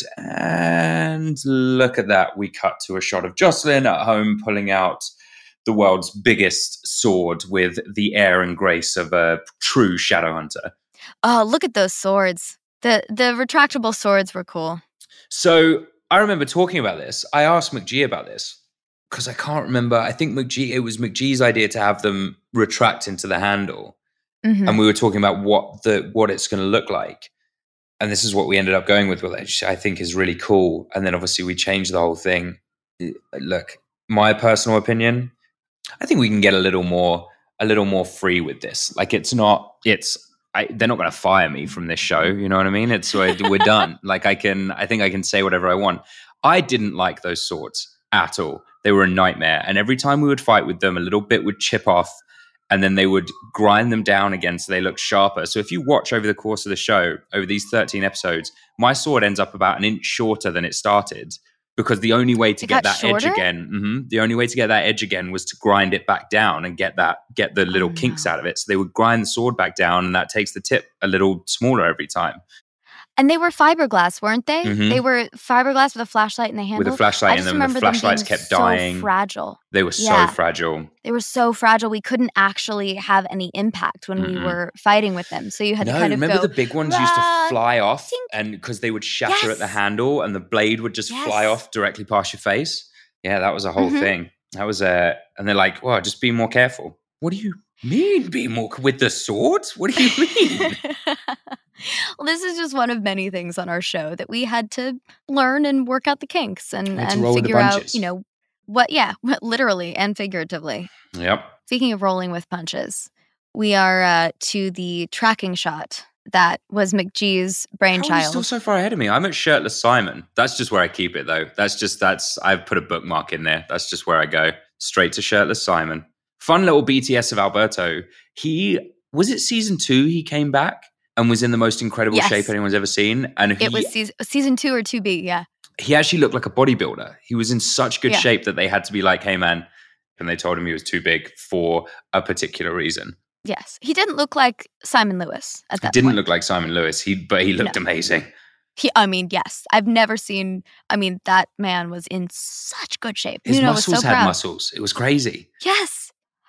And look at that. We cut to a shot of Jocelyn at home pulling out the world's biggest sword with the air and grace of a true shadow hunter. Oh, look at those swords. The the retractable swords were cool. So I remember talking about this. I asked McGee about this because I can't remember. I think McGee, it was McGee's idea to have them retract into the handle. Mhm. And we were talking about what the what it's going to look like. And this is what we ended up going with, which I think is really cool. And then obviously we changed the whole thing. Look, my personal opinion, I think we can get a little more a little more free with this. Like it's not it's I, they're not going to fire me from this show. You know what I mean? It's we're, we're done. Like I can, I think I can say whatever I want. I didn't like those swords at all. They were a nightmare. And every time we would fight with them, a little bit would chip off and then they would grind them down again so they looked sharper. So if you watch over the course of the show, over these thirteen episodes, my sword ends up about an inch shorter than it started because the only way to It get got that shorter? edge again, mhm, the only way to get that edge again was to grind it back down and get that get the little Oh, kinks no. out of it. So they would grind the sword back down and that takes the tip a little smaller every time. And they were fiberglass, weren't they? Mhm. They were fiberglass with a flashlight in the handle. With a flashlight I in just them, and the remember them flashlights being kept so dying. fragile. They were Yeah. so fragile. They were so fragile. We couldn't actually have any impact when we Mm-mm. were fighting with them. So you had No, to kind of remember go, the big ones used to "Rah, fly off tink." and because they would shatter at the Yes. handle and the blade would just fly Yes. off directly past your face. Yeah, that was a whole Mhm. thing. That was a, and they're like, well, just be more careful. What do you mean be more, with the swords? What do you mean? Well, this is just one of many things on our show that we had to learn and work out the kinks and, We had to and roll with the figure out, punches. you know, what, yeah, literally and figuratively. Yep. Speaking of rolling with punches, we are uh, to the tracking shot that was McGee's How are you brainchild. still so far ahead of me? I'm at Shirtless Simon. That's just where I keep it, though. That's just, that's, I've put a bookmark in there. That's just where I go. Straight to Shirtless Simon. Fun little B T S of Alberto. He, was it season two he came back and was in the most incredible Yes. shape anyone's ever seen? And he, It was season, season two or two B, yeah. he actually looked like a bodybuilder. He was in such good Yeah. shape that they had to be like, hey, man. And they told him he was too big for a particular reason. Yes. He didn't look like Simon Lewis at He that didn't point. look like Simon Lewis, he, but he looked No. amazing. He, I mean, yes. I've never seen, I mean, that man was in such good shape. His Nuno was muscles so had proud. muscles. It was crazy. Yes.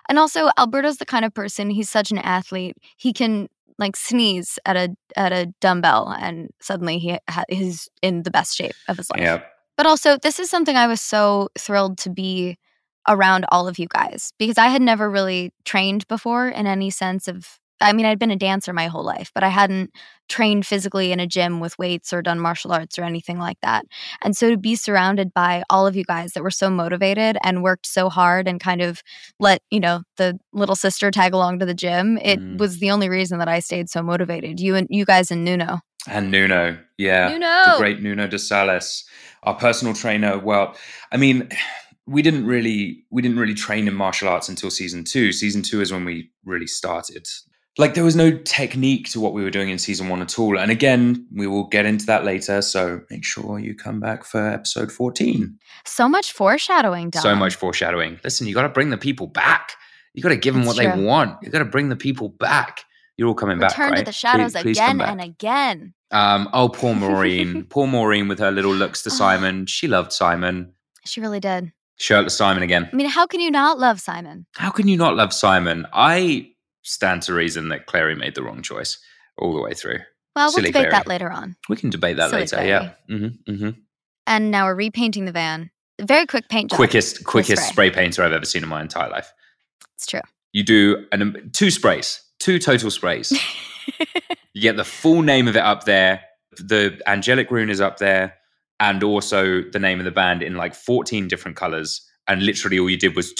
And also, Alberto's the kind of person, he's such an athlete. He can like sneeze at a at a dumbbell and suddenly he ha- he's in the best shape of his life. Yep. But also, this is something I was so thrilled to be around all of you guys because I had never really trained before in any sense of, I mean, I'd been a dancer my whole life, but I hadn't trained physically in a gym with weights or done martial arts or anything like that. And so to be surrounded by all of you guys that were so motivated and worked so hard and kind of let, you know, the little sister tag along to the gym, it mm. was the only reason that I stayed so motivated. You and you guys and Nuno. And Nuno, yeah. Nuno! The great Nuno de Salas, our personal trainer. Well, I mean, we didn't really we didn't really train in martial arts until season two. Season two is when we really started. Like, there was no technique to what we were doing in season one at all. And again, we will get into that later. So make sure you come back for episode fourteen. So much foreshadowing, Dom. So much foreshadowing. Listen, you got to bring the people back. You got to give them That's what true. they want. You got to bring the people back. You're all coming Return back, right? Return to the shadows please, please again and again. Um, oh, poor Maureen. Poor Maureen with her little looks to Simon. She loved Simon. She really did. Shirtless Simon again. I mean, how can you not love Simon? How can you not love Simon? I stand to reason that Clary made the wrong choice all the way through. Well, Silly we'll debate Clary. that later on. We can debate that Silly later, Clary. yeah. Mm-hmm, mm-hmm. And now we're repainting the van. Very quick paint job. Quickest, quickest spray. spray painter I've ever seen in my entire life. It's true. You do an, two sprays, two total sprays. You get the full name of it up there. The angelic rune is up there. And also the name of the band in like fourteen different colors. And literally all you did was...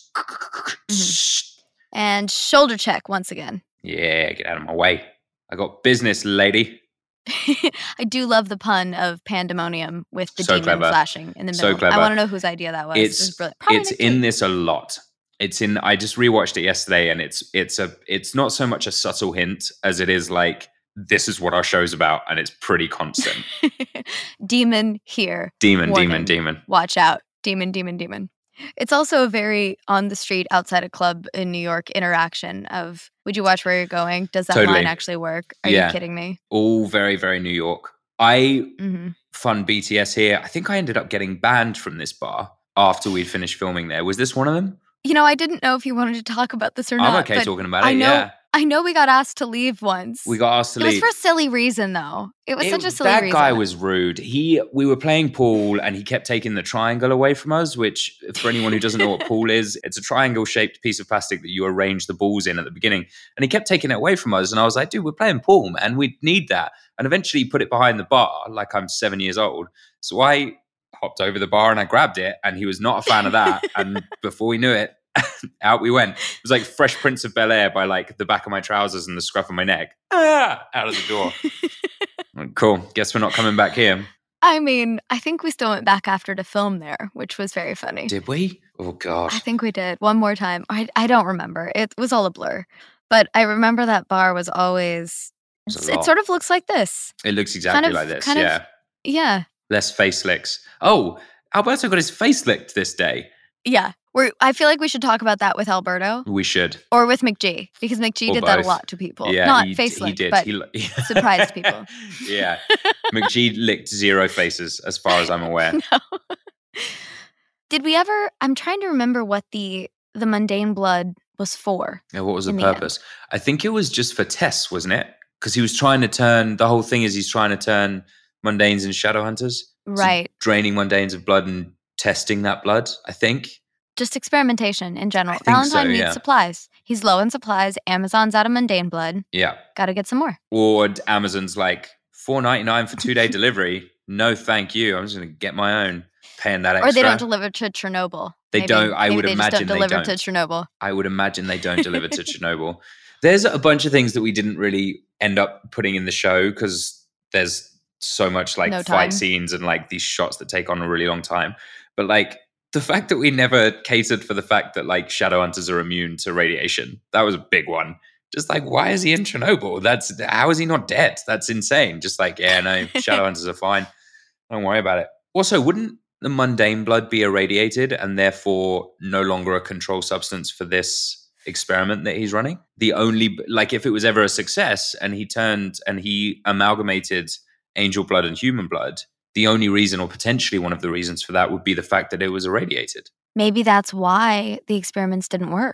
Mm-hmm. And shoulder check once again. Yeah, get out of my way. I got business, lady. I do love the pun of pandemonium with the So demon clever. flashing in the middle. So clever. I want to know whose idea that was. It's it was brilliant. Probably it's Nick in Cave. this a lot. It's in. I just rewatched it yesterday, and it's it's a it's not so much a subtle hint as it is like, this is what our show's about, and it's pretty constant. Demon here. Demon, Warning. demon, demon. Watch out. Demon, demon, demon. It's also a very on the street outside a club in New York interaction of, would you watch where you're going? Does that Totally. line actually work? Are Yeah. you kidding me? All very, very New York. I Mm-hmm. fun B T S here. I think I ended up getting banned from this bar after we'd finished filming there. Was this one of them? You know, I didn't know if you wanted to talk about this or not. I'm okay but talking about it. I know, Yeah, I know we got asked to leave once. we got asked to It leave. was for a silly reason, though. It was It- such a silly that reason. guy was rude. He, we were playing pool, and he kept taking the triangle away from us. Which, for anyone who doesn't know what pool is, it's a triangle-shaped piece of plastic that you arrange the balls in at the beginning. And he kept taking it away from us. And I was like, "Dude, we're playing pool, man. We need that." And eventually, he put it behind the bar, like I'm seven years old. So I hopped over the bar and I grabbed it, and he was not a fan of that. And before we knew it, out we went. It was like Fresh Prince of Bel-Air by like the back of my trousers and the scruff of my neck. Ah, out of the door. Cool. Guess we're not coming back here. I mean, I think we still went back after to film there, which was very funny. Did we? Oh, gosh. I think we did one more time. I, I don't remember. It was all a blur. But I remember that bar was always, It was a it lot. sort of looks like this. It looks exactly kind of- like this. kind of- Yeah. Yeah. Less face licks. Oh, Alberto got his face licked this day. Yeah. We're, I feel like we should talk about that with Alberto We should. or with McGee because McGee Or did that a both. lot to people. Yeah, Not he, face he lick, did. but He, surprised people. Yeah. McGee licked zero faces, as far as I'm aware. No. Did we ever? I'm trying to remember what the the mundane blood was for. Yeah, what was the In the end. purpose? I think it was just for Tess, wasn't it? Because he was trying to turn, the whole thing is he's trying to turn mundanes and shadow hunters. So Right. draining mundanes of blood and testing that blood, I think. Just experimentation in general. I think so, Valentine needs yeah. supplies. He's low in supplies. Amazon's out of mundane blood. Yeah. Got to get some more. Or Amazon's like four ninety-nine for two day delivery. No, thank you. I'm just going to get my own. Paying that extra. Or they don't deliver to Chernobyl. They Maybe- don't- I maybe would they imagine just they don't deliver don't. to Chernobyl. I would imagine they don't deliver to Chernobyl. There's a bunch of things that we didn't really end up putting in the show because there's so much like No fight time. scenes and like these shots that take on a really long time. But like the fact that we never catered for the fact that like shadow hunters are immune to radiation, that was a big one. Just like, why is he in Chernobyl? That's how is he not dead? That's insane. Just like, yeah, no, shadow hunters are fine. Don't worry about it. Also, wouldn't the mundane blood be irradiated and therefore no longer a control substance for this experiment that he's running? The only, like if it was ever a success and he turned and he amalgamated angel blood and human blood, the only reason or potentially one of the reasons for that would be the fact that it was irradiated. Maybe that's why the experiments didn't work.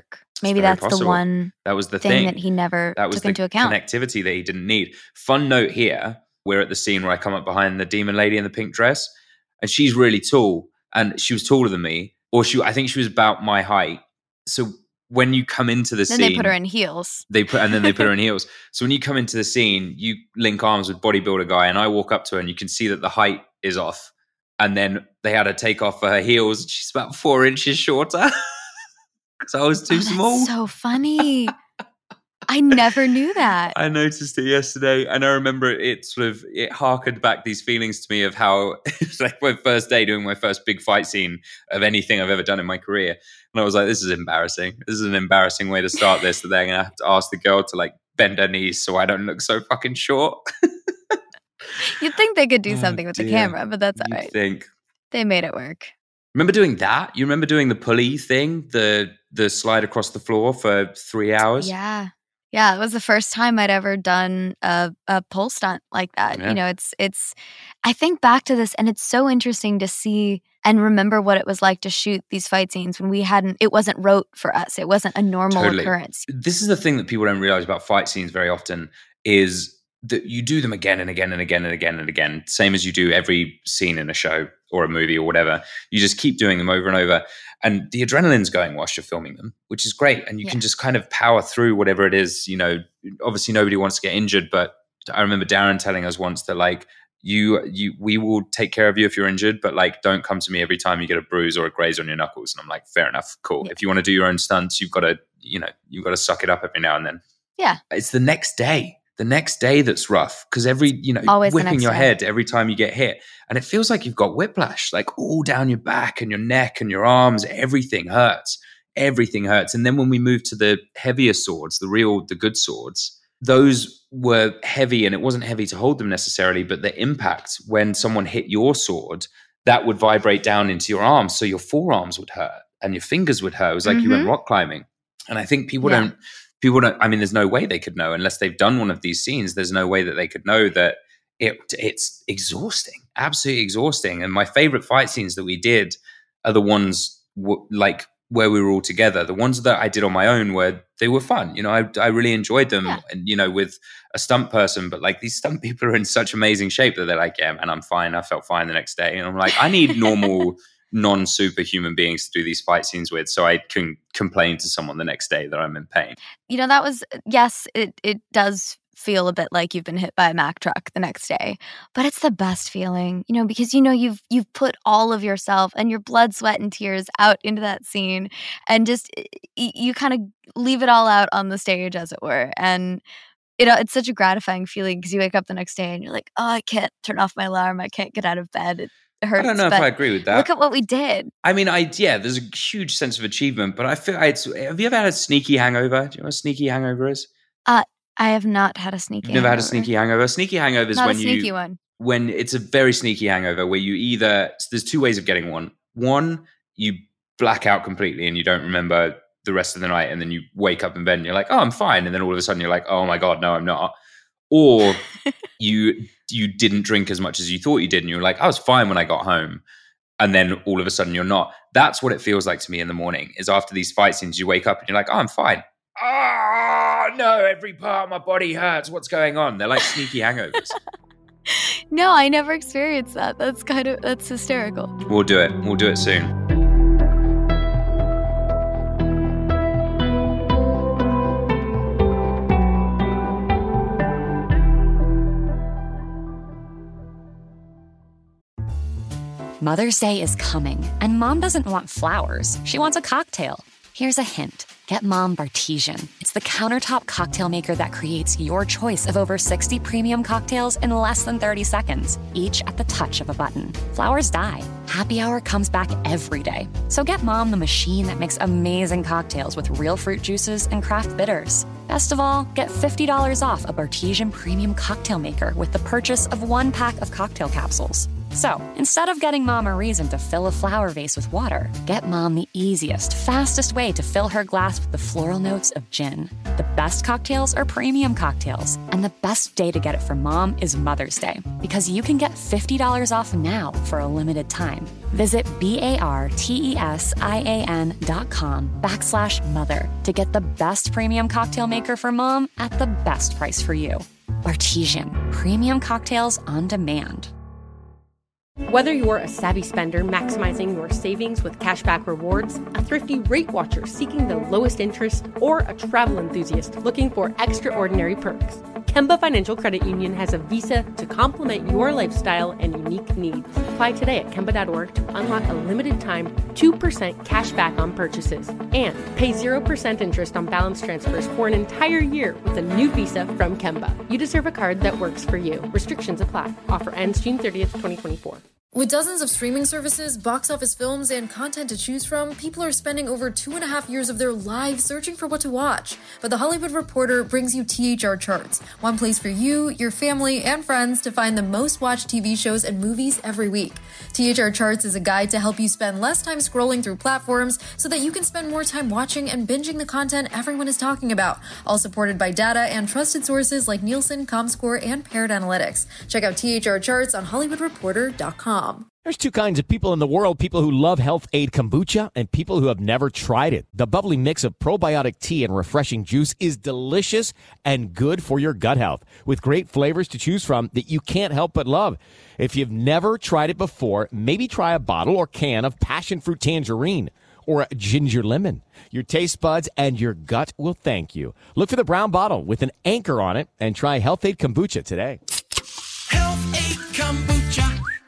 Maybe very that's possible. the one that was the thing, thing that he never that was took the into account. Connectivity that he didn't need. Fun note here: we're at the scene where I come up behind the demon lady in the pink dress, and she's really tall, and she was taller than me, or she I think she was about my height. So when you come into the then scene, they put her in heels. They put and then they put her in heels. So when you come into the scene, you link arms with bodybuilder guy, and I walk up to her, and you can see that the height is off. And then they had to take off her heels. She's about four inches shorter because I was too oh, that's small. So funny. I never knew that. I noticed it yesterday, and I remember it sort of it harkened back these feelings to me of how it was like my first day doing my first big fight scene of anything I've ever done in my career, and I was like, "This is embarrassing. This is an embarrassing way to start this. That they're gonna have to ask the girl to like bend her knees so I don't look so fucking short." You'd think they could do Oh, something with dear. the camera, but that's all You'd right. think. They made it work. Remember doing that? You remember doing the pulley thing, the the slide across the floor for three hours? Yeah. Yeah, it was the first time I'd ever done a, a pole stunt like that. Yeah. You know, it's, it's, I think back to this and it's so interesting to see and remember what it was like to shoot these fight scenes when we hadn't, it wasn't rote for us. It wasn't a normal Totally. occurrence. This is the thing that people don't realize about fight scenes very often is that you do them again and again and again and again and again, same as you do every scene in a show or a movie or whatever. You just keep doing them over and over. And the adrenaline's going whilst you're filming them, which is great. And you Yeah. can just kind of power through whatever it is. You know, obviously nobody wants to get injured, but I remember Darren telling us once that like, you, you, we will take care of you if you're injured, but like, don't come to me every time you get a bruise or a graze on your knuckles. And I'm like, fair enough. Cool. Yeah. If you want to do your own stunts, you've got to, you know, you've got to suck it up every now and then. Yeah. It's the next day. The next day that's rough because every, you know, Always the whipping next your day. head every time you get hit. And it feels like you've got whiplash, like all down your back and your neck and your arms. Everything hurts. Everything hurts. And then when we moved to the heavier swords, the real, the good swords, those were heavy and it wasn't heavy to hold them necessarily, but the impact when someone hit your sword, that would vibrate down into your arms. So your forearms would hurt and your fingers would hurt. It was like Mm-hmm. you went rock climbing. And I think people Yeah. don't, People don't, I mean, there's no way they could know unless they've done one of these scenes. There's no way that they could know that it it's exhausting, absolutely exhausting. And my favorite fight scenes that we did are the ones w- like where we were all together. The ones that I did on my own were, they were fun. You know, I, I really enjoyed them Yeah. and, you know, with a stunt person, but like these stunt people are in such amazing shape that they're like, yeah, man, I'm fine. I felt fine the next day. And I'm like, I need normal non-superhuman beings to do these fight scenes with so I can complain to someone the next day that I'm in pain. You know, that was, yes, it, it does feel a bit like you've been hit by a Mack truck the next day, but it's the best feeling, you know, because you know you've you've put all of yourself and your blood, sweat, and tears out into that scene, and just y- you kind of leave it all out on the stage, as it were, and you know it's such a gratifying feeling because you wake up the next day and you're like, oh, I can't turn off my alarm, I can't get out of bed, it hurts. I don't know if but I agree with that. Look at what we did. I mean, I yeah, there's a huge sense of achievement, but I feel it's. Have you ever had a sneaky hangover? Do you know what a sneaky hangover is? Uh, I have not had a sneaky. You've never hangover. had a sneaky hangover. Sneaky hangover is Not when a sneaky you one. when it's a very sneaky hangover where you either there's two ways of getting one. One, you black out completely and you don't remember the rest of the night, and then you wake up in bed and you're like, oh, I'm fine, and then all of a sudden you're like, oh my god, no, I'm not. Or you you didn't drink as much as you thought you did, and you're like, I was fine when I got home. And then all of a sudden you're not. That's what it feels like to me in the morning, is after these fight scenes, you wake up and you're like, oh, I'm fine. Oh, no, every part of my body hurts. What's going on? They're like sneaky hangovers. No, I never experienced that. That's kind of, that's hysterical. We'll do it. We'll do it soon. Mother's Day is coming, and Mom doesn't want flowers. She wants a cocktail. Here's a hint. Get Mom Bartesian. It's the countertop cocktail maker that creates your choice of over sixty premium cocktails in less than thirty seconds, each at the touch of a button. Flowers die. Happy Hour comes back every day. So get Mom the machine that makes amazing cocktails with real fruit juices and craft bitters. Best of all, get fifty dollars off a Bartesian premium cocktail maker with the purchase of one pack of cocktail capsules. So, instead of getting Mom a reason to fill a flower vase with water, get Mom the easiest, fastest way to fill her glass with the floral notes of gin. The best cocktails are premium cocktails, and the best day to get it for Mom is Mother's Day, because you can get fifty dollars off now for a limited time. Visit B-A-R-T-E-S-I-A-N dot com backslash mother to get the best premium cocktail maker for Mom at the best price for you. Artesian, premium cocktails on demand. Whether you're a savvy spender maximizing your savings with cashback rewards, a thrifty rate watcher seeking the lowest interest, or a travel enthusiast looking for extraordinary perks, Kemba Financial Credit Union has a visa to complement your lifestyle and unique needs. Apply today at Kemba dot org to unlock a limited time two percent cash back on purchases and pay zero percent interest on balance transfers for an entire year with a new visa from Kemba. You deserve a card that works for you. Restrictions apply. Offer ends June thirtieth, twenty twenty-four. With dozens of streaming services, box office films, and content to choose from, people are spending over two and a half years of their lives searching for what to watch. But The Hollywood Reporter brings you T H R Charts, one place for you, your family, and friends to find the most watched T V shows and movies every week. T H R Charts is a guide to help you spend less time scrolling through platforms so that you can spend more time watching and binging the content everyone is talking about, all supported by data and trusted sources like Nielsen, Comscore, and Paired Analytics. Check out T H R Charts on Hollywood Reporter dot com. There's two kinds of people in the world, people who love Health Aid Kombucha and people who have never tried it. The bubbly mix of probiotic tea and refreshing juice is delicious and good for your gut health, with great flavors to choose from that you can't help but love. If you've never tried it before, maybe try a bottle or can of passion fruit tangerine or a ginger lemon. Your taste buds and your gut will thank you. Look for the brown bottle with an anchor on it and try Health Aid Kombucha today. Health Aid Kombucha.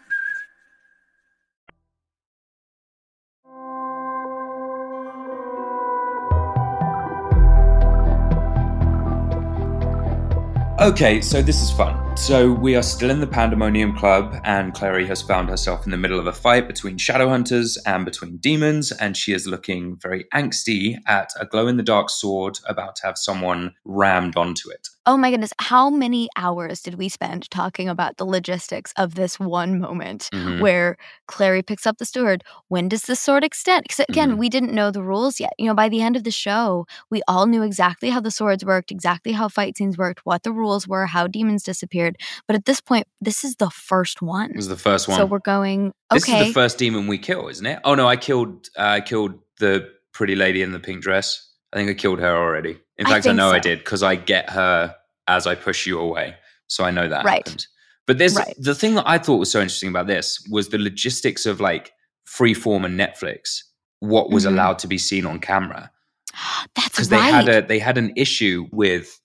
Okay, so this is fun. So we are still in the Pandemonium Club, and Clary has found herself in the middle of a fight between Shadowhunters and between demons, and she is looking very angsty at a glow-in-the-dark sword about to have someone rammed onto it. Oh my goodness, how many hours did we spend talking about the logistics of this one moment Mm-hmm. where Clary picks up the sword? When does the sword extend? Because again, Mhm. we didn't know the rules yet. You know, by the end of the show, we all knew exactly how the swords worked, exactly how fight scenes worked, what the rules were, how demons disappeared. But at this point, this is the first one. It was the first one. So we're going, This okay. is the first demon we kill, isn't it? Oh no, I killed uh, I killed the pretty lady in the pink dress. I think I killed her already. In I fact, I, think know I so. did because I get her as I push you away. So I know that Right. happened. But there's Right. the thing that I thought was so interesting about this was the logistics of like Freeform and Netflix, what was Mhm. allowed to be seen on camera. That's Because right. they had a they had an issue with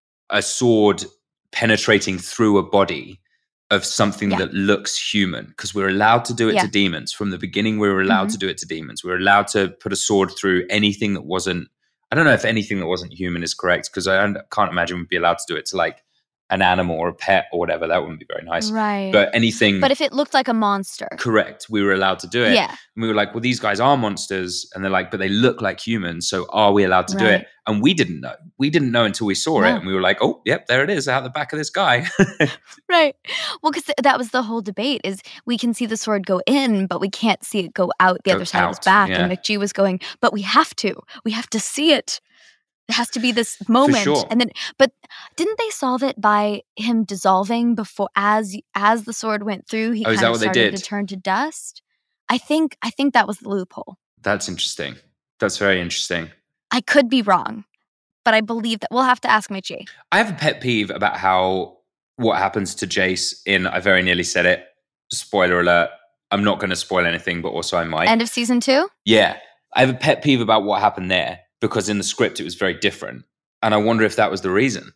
a sword penetrating through a body of something Yeah. that looks human, because we're allowed to do it Yeah. to demons. From the beginning, we were allowed Mhm. to do it to demons. We were allowed to put a sword through anything that wasn't, I don't know if anything that wasn't human is correct, because I don't- can't imagine we'd be allowed to do it to like an animal or a pet or whatever. That wouldn't be very nice. Right. But anything But if it looked like a monster. correct, we were allowed to do it. Yeah. And we were like, well, these guys are monsters. And they're like, but they look like humans. So are we allowed to do Right. it? And we didn't know. We didn't know until we saw it. No. And we were like, oh, yep, there it is out the back of this guy. Right. Well, because that was the whole debate is we can see the sword go in, but we can't see it go out the Go other side of his out, back. yeah. And McGee was going, but we have to. We have to see it. It has to be this moment. sure. And then but didn't they solve it by him dissolving before as as the sword went through, he Oh, is kind that of what they started did? to turn to dust? I think I think that was the loophole. That's interesting. That's very interesting. I could be wrong, but I believe that we'll have to ask McGee. I have a pet peeve about how what happens to Jace in I Very Nearly Said It. Spoiler alert. I'm not going to spoil anything, but also I might. End of season two? Yeah. I have a pet peeve about what happened there because in the script it was very different. And I wonder if that was the reason.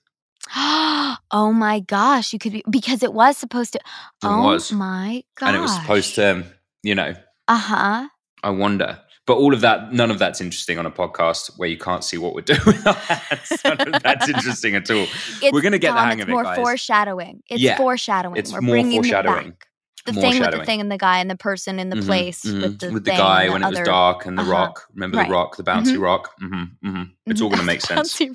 Oh my gosh, you could be because it was supposed to. oh was. my gosh. And it was supposed to, you know, Uh huh. I wonder. But all of that, none of that's interesting on a podcast where you can't see what we're doing with our hands. None of that's interesting at all. We're going to get the hang it's of it, more guys. foreshadowing. It's Yeah, foreshadowing. it's We're more bringing foreshadowing. it back. The More thing with the shadowing. thing and the guy and the person in the Mhm, place mhm. with the with the thing guy and the when it other, was dark and the Uh-huh. rock. Remember Right. the rock, the bouncy Mhm. rock? hmm hmm It's all going to make sense. Bouncy rock.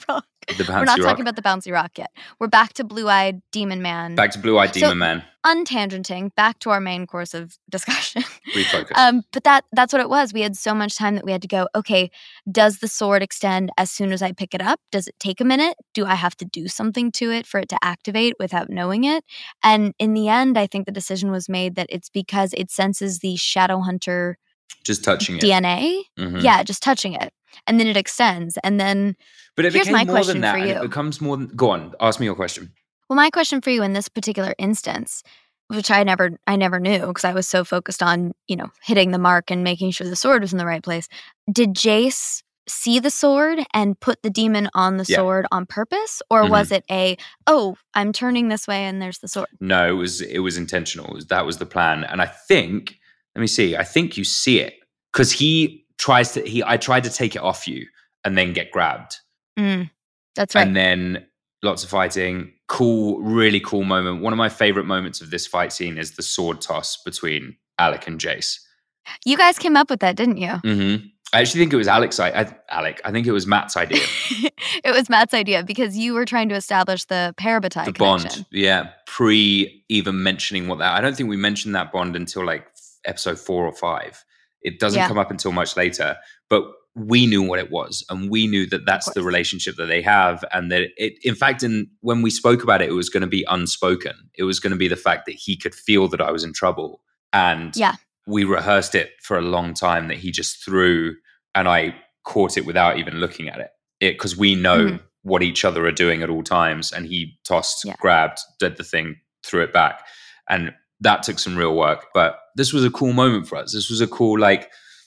The bouncy We're not rock. talking about the bouncy rock yet. We're back to Blue-Eyed Demon Man. Back to Blue-Eyed Demon So- Man. Untangenting, back to our main course of discussion. Refocus. Um, but that that's what it was. We had so much time that we had to go, okay, does the sword extend as soon as I pick it up? Does it take a minute? Do I have to do something to it for it to activate without knowing it? And in the end, I think the decision was made that it's because it senses the Shadowhunter Just touching it. D N A. Mhm. Yeah, just touching it. And then it extends. And then, But it here's became my more question than that. for And you. it becomes more than. Go on. Ask me your question. well, my question for you in this particular instance, which I never I never knew because I was so focused on, you know, hitting the mark and making sure the sword was in the right place. Did Jace see the sword and put the demon on the Yeah. sword on purpose? Or Mhm. was it a, oh, I'm turning this way and there's the sword? No, it was it was intentional. It was- that was the plan. And I think, let me see. I think you see it because he tries to. He I tried to take it off you and then get grabbed, Mm, that's right. and then lots of fighting. Cool, really cool moment. One of my favorite moments of this fight scene is the sword toss between Alec and Jace. You guys came up with that, didn't you? hmm I actually think it was Alec's. I, I, Alec. I think it was Matt's idea. It was Matt's idea because you were trying to establish the parabatai The connection. bond, yeah, pre even mentioning what that. I don't think we mentioned that bond until like episode four or five. It doesn't Yeah. come up until much later, but we knew what it was, and we knew that that's the course. relationship that they have, and that it. In fact, in when we spoke about it, it was going to be unspoken. It was going to be the fact that he could feel that I was in trouble, and Yeah. we rehearsed it for a long time. That he just threw, and I caught it without even looking at it. It because we know Mhm. what each other are doing at all times, and he tossed, Yeah. grabbed, did the thing, threw it back, and that took some real work. But this was a cool moment for us. This was a cool, like,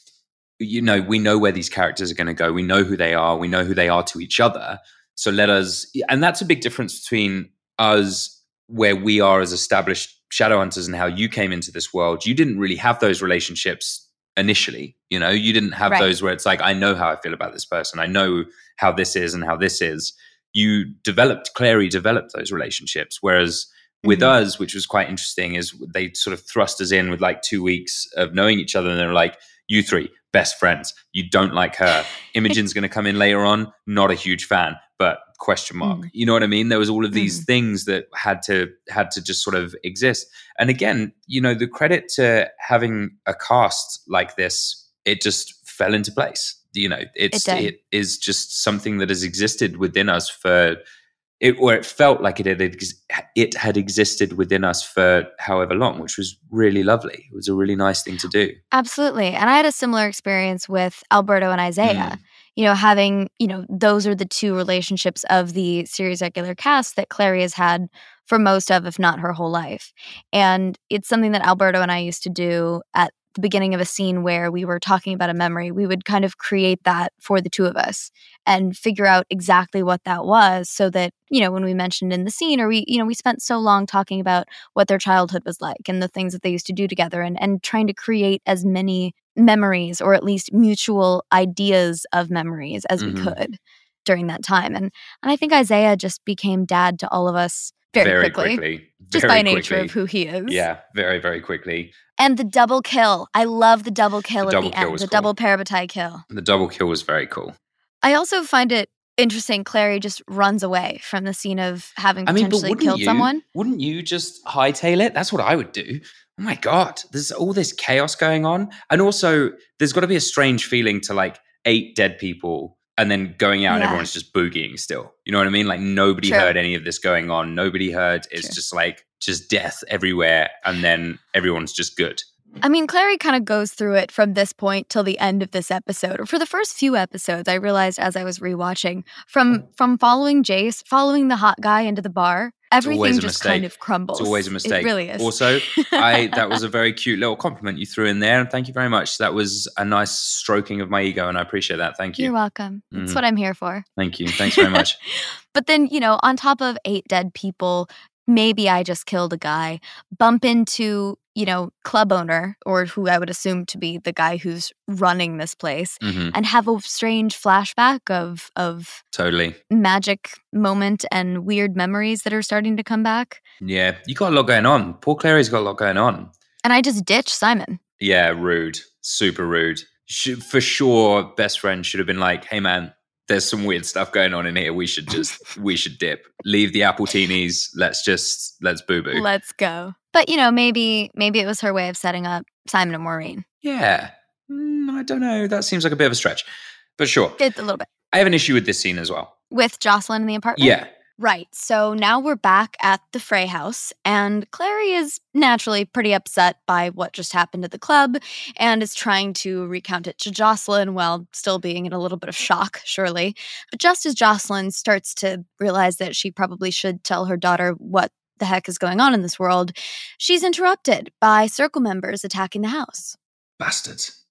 you know, we know where these characters are going to go. We know who they are. We know who they are to each other. So let us, and that's a big difference between us, where we are as established Shadowhunters, and how you came into this world. You didn't really have those relationships initially. You know, you didn't have Right. those where it's like, I know how I feel about this person. I know how this is and how this is. You developed, Clary developed those relationships. Whereas with Mhm. us, which was quite interesting, is they sort of thrust us in with like two weeks of knowing each other. And they're like, you three, best friends. You don't like her. Imogen's going to come in later on. Not a huge fan, but question mark. Mm. You know what I mean? There was all of these Mm. things that had to had to just sort of exist. And again, you know, the credit to having a cast like this, it just fell into place. You know, it's It did. it is just something that has existed within us for it, or it felt like it had ex- it had existed within us for however long, which was really lovely. It was a really nice thing to do. Absolutely. And I had a similar experience with Alberto and Isaiah. Mm. You know, having, you know, those are the two relationships of the series regular cast that Clary has had for most of, if not her whole life. And it's something that Alberto and I used to do at the beginning of a scene where we were talking about a memory. We would kind of create that for the two of us and figure out exactly what that was, so that, you know, when we mentioned in the scene, or we, you know, we spent so long talking about what their childhood was like and the things that they used to do together, and, and trying to create as many memories, or at least mutual ideas of memories, as Mhm. we could during that time. And and I think Isaiah just became dad to all of us very, quickly, just Very by nature quickly. of who he is. Yeah, very, very quickly. And the double kill. I love the double kill The at double the kill end. was The cool. double parabatai kill. The double kill was very cool. I also find it interesting Clary just runs away from the scene of having I mean, but potentially wouldn't killed you? someone. Wouldn't you just hightail it? That's what I would do. Oh my god, there's all this chaos going on, and also there's got to be a strange feeling to like eight dead people and then going out and Yeah. everyone's just boogieing still. You know what I mean? Like nobody True. heard any of this going on. Nobody heard. It's True. just like just death everywhere, and then everyone's just good. I mean, Clary kind of goes through it from this point till the end of this episode. Or for the first few episodes, I realized as I was rewatching, from from following Jace, following the hot guy into the bar, everything always a just mistake. kind of crumbles. It's always a mistake. It really is. Also, I that was a very cute little compliment you threw in there, and thank you very much. That was a nice stroking of my ego, and I appreciate that. Thank you. You're welcome. That's Mhm. what I'm here for. Thank you. Thanks very much. But then, you know, on top of eight dead people, maybe I just killed a guy, bump into, you know, club owner, or who I would assume to be the guy who's running this place, hmm and have a strange flashback of of Totally. magic moment and weird memories that are starting to come back. Yeah, you got a lot going on. Poor Clary's got a lot going on. And I just ditch Simon. Yeah, rude. Super rude. Should, for sure, best friend should have been like, hey, man, there's some weird stuff going on in here. We should just, we should dip. Leave the Appletinis. Let's just, let's boo-boo. Let's go. But, you know, maybe maybe it was her way of setting up Simon and Maureen. Yeah. Mm, I don't know. That seems like a bit of a stretch. But sure. It's a little bit. I have an issue with this scene as well. With Jocelyn in the apartment? Yeah. Right. So now we're back at the Frey house, and Clary is naturally pretty upset by what just happened at the club and is trying to recount it to Jocelyn while still being in a little bit of shock, surely. But just as Jocelyn starts to realize that she probably should tell her daughter what the heck is going on in this world, she's interrupted by Circle members attacking the house. Bastards.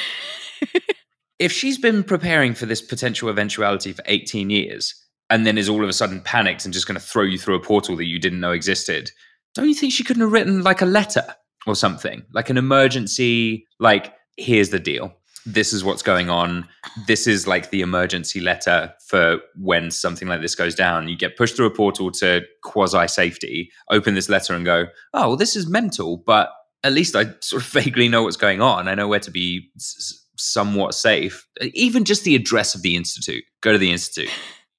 If she's been preparing for this potential eventuality for eighteen years, and then is all of a sudden panicked and just going to throw you through a portal that you didn't know existed, don't you think she couldn't have written like a letter or something? Like an emergency, like, here's the deal. This is what's going on. This is like the emergency letter for when something like this goes down. You get pushed through a portal to quasi-safety, open this letter and go, oh, well, this is mental, but at least I sort of vaguely know what's going on. I know where to be s- somewhat safe. Even just the address of the institute. Go to the institute.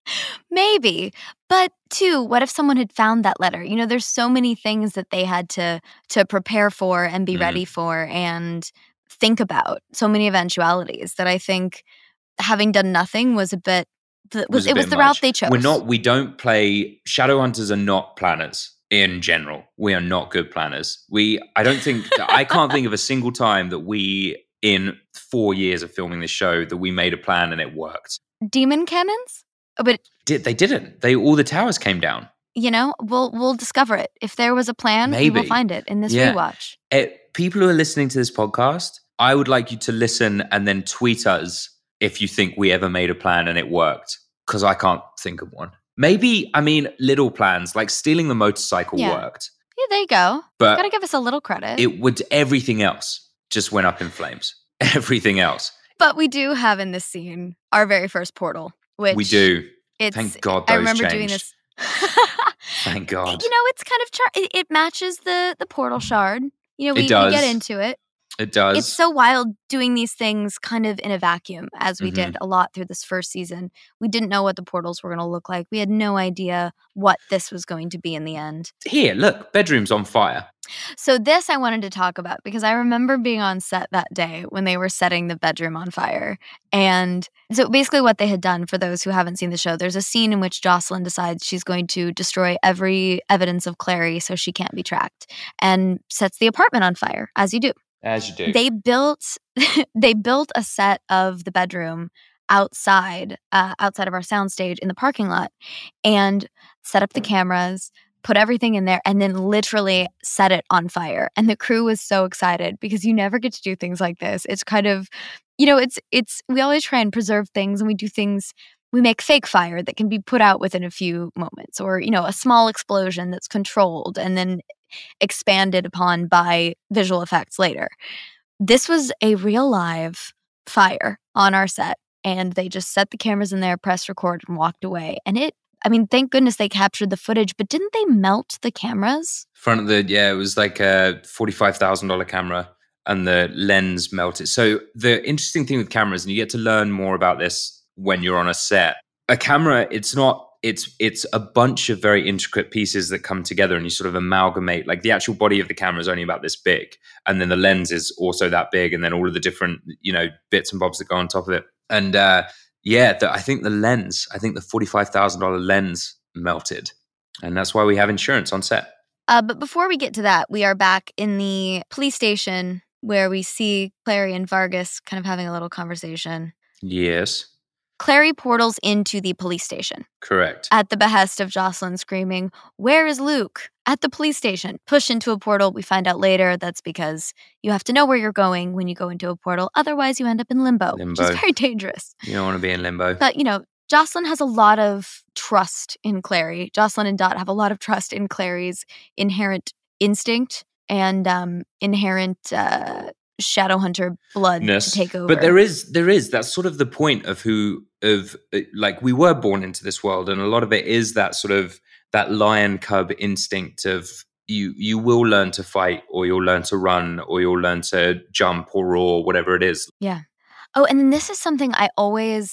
Maybe. But too, what if someone had found that letter? You know, there's so many things that they had to to prepare for and be mm. ready for and think about. So many eventualities that I think having done nothing was a bit was, was a it bit was the much. route they chose. We're not we don't play Shadowhunters are not planners in general. We are not good planners. We I don't think I can't think of a single time that we in four years of filming this show that we made a plan and it worked. Demon cannons? But did they didn't. They all the towers came down. You know, we'll we'll discover it. If there was a plan, Maybe. we will find it in this yeah. rewatch. It, people who are listening to this podcast, I would like you to listen and then tweet us if you think we ever made a plan and it worked. Because I can't think of one. Maybe, I mean, little plans, like stealing the motorcycle yeah. worked. Yeah, there you go. But gotta give us a little credit. It would everything else just went up in flames. Everything else. But we do have in this scene our very first portal. Which we do. It's, Thank God those I remember changed. doing this. Thank God. You know, it's kind of, char- it, it matches the, the portal shard. You know, we, we get into it. It does. It's so wild doing these things kind of in a vacuum, as we Mhm. did a lot through this first season. We didn't know what the portals were going to look like. We had no idea what this was going to be in the end. Here, look, bedroom's on fire. So this I wanted to talk about because I remember being on set that day when they were setting the bedroom on fire. And so basically what they had done, for those who haven't seen the show, there's a scene in which Jocelyn decides she's going to destroy every evidence of Clary so she can't be tracked and sets the apartment on fire, as you do. As you do. They built they built a set of the bedroom outside, uh, outside of our soundstage in the parking lot and set up the cameras, put everything in there, and then literally set it on fire. And the crew was so excited because you never get to do things like this. It's kind of, you know, it's, it's, we always try and preserve things and we do things, we make fake fire that can be put out within a few moments, or, you know, a small explosion that's controlled and then expanded upon by visual effects later. This was a real live fire on our set, and they just set the cameras in there, pressed record, and walked away. And it, I mean, thank goodness they captured the footage, but didn't they melt the cameras? Front of the, yeah, it was like a forty-five thousand dollars camera and the lens melted. So the interesting thing with cameras, and you get to learn more about this when you're on a set, a camera, it's not, it's it's a bunch of very intricate pieces that come together and you sort of amalgamate. Like the actual body of the camera is only about this big. And then the lens is also that big. And then all of the different, you know, bits and bobs that go on top of it. And, uh, Yeah, the, I think the lens, I think the forty-five thousand dollars lens melted. And that's why we have insurance on set. Uh, but before we get to that, we are back in the police station where we see Clary and Vargas kind of having a little conversation. Yes. Clary portals into the police station. Correct. At the behest of Jocelyn screaming, "Where is Luke?" At the police station. Push into a portal. We find out later that's because you have to know where you're going when you go into a portal. Otherwise, you end up in limbo, Limbo. which is very dangerous. You don't want to be in limbo. But, you know, Jocelyn has a lot of trust in Clary. Jocelyn and Dot have a lot of trust in Clary's inherent instinct and um, inherent uh, Shadowhunter blood Ness. to take over. But there is, there is, that's sort of the point of who, of like, we were born into this world, and a lot of it is that sort of, that lion cub instinct of you, you will learn to fight, or you'll learn to run, or you'll learn to jump or roar, whatever it is. Yeah. Oh, and then this is something I always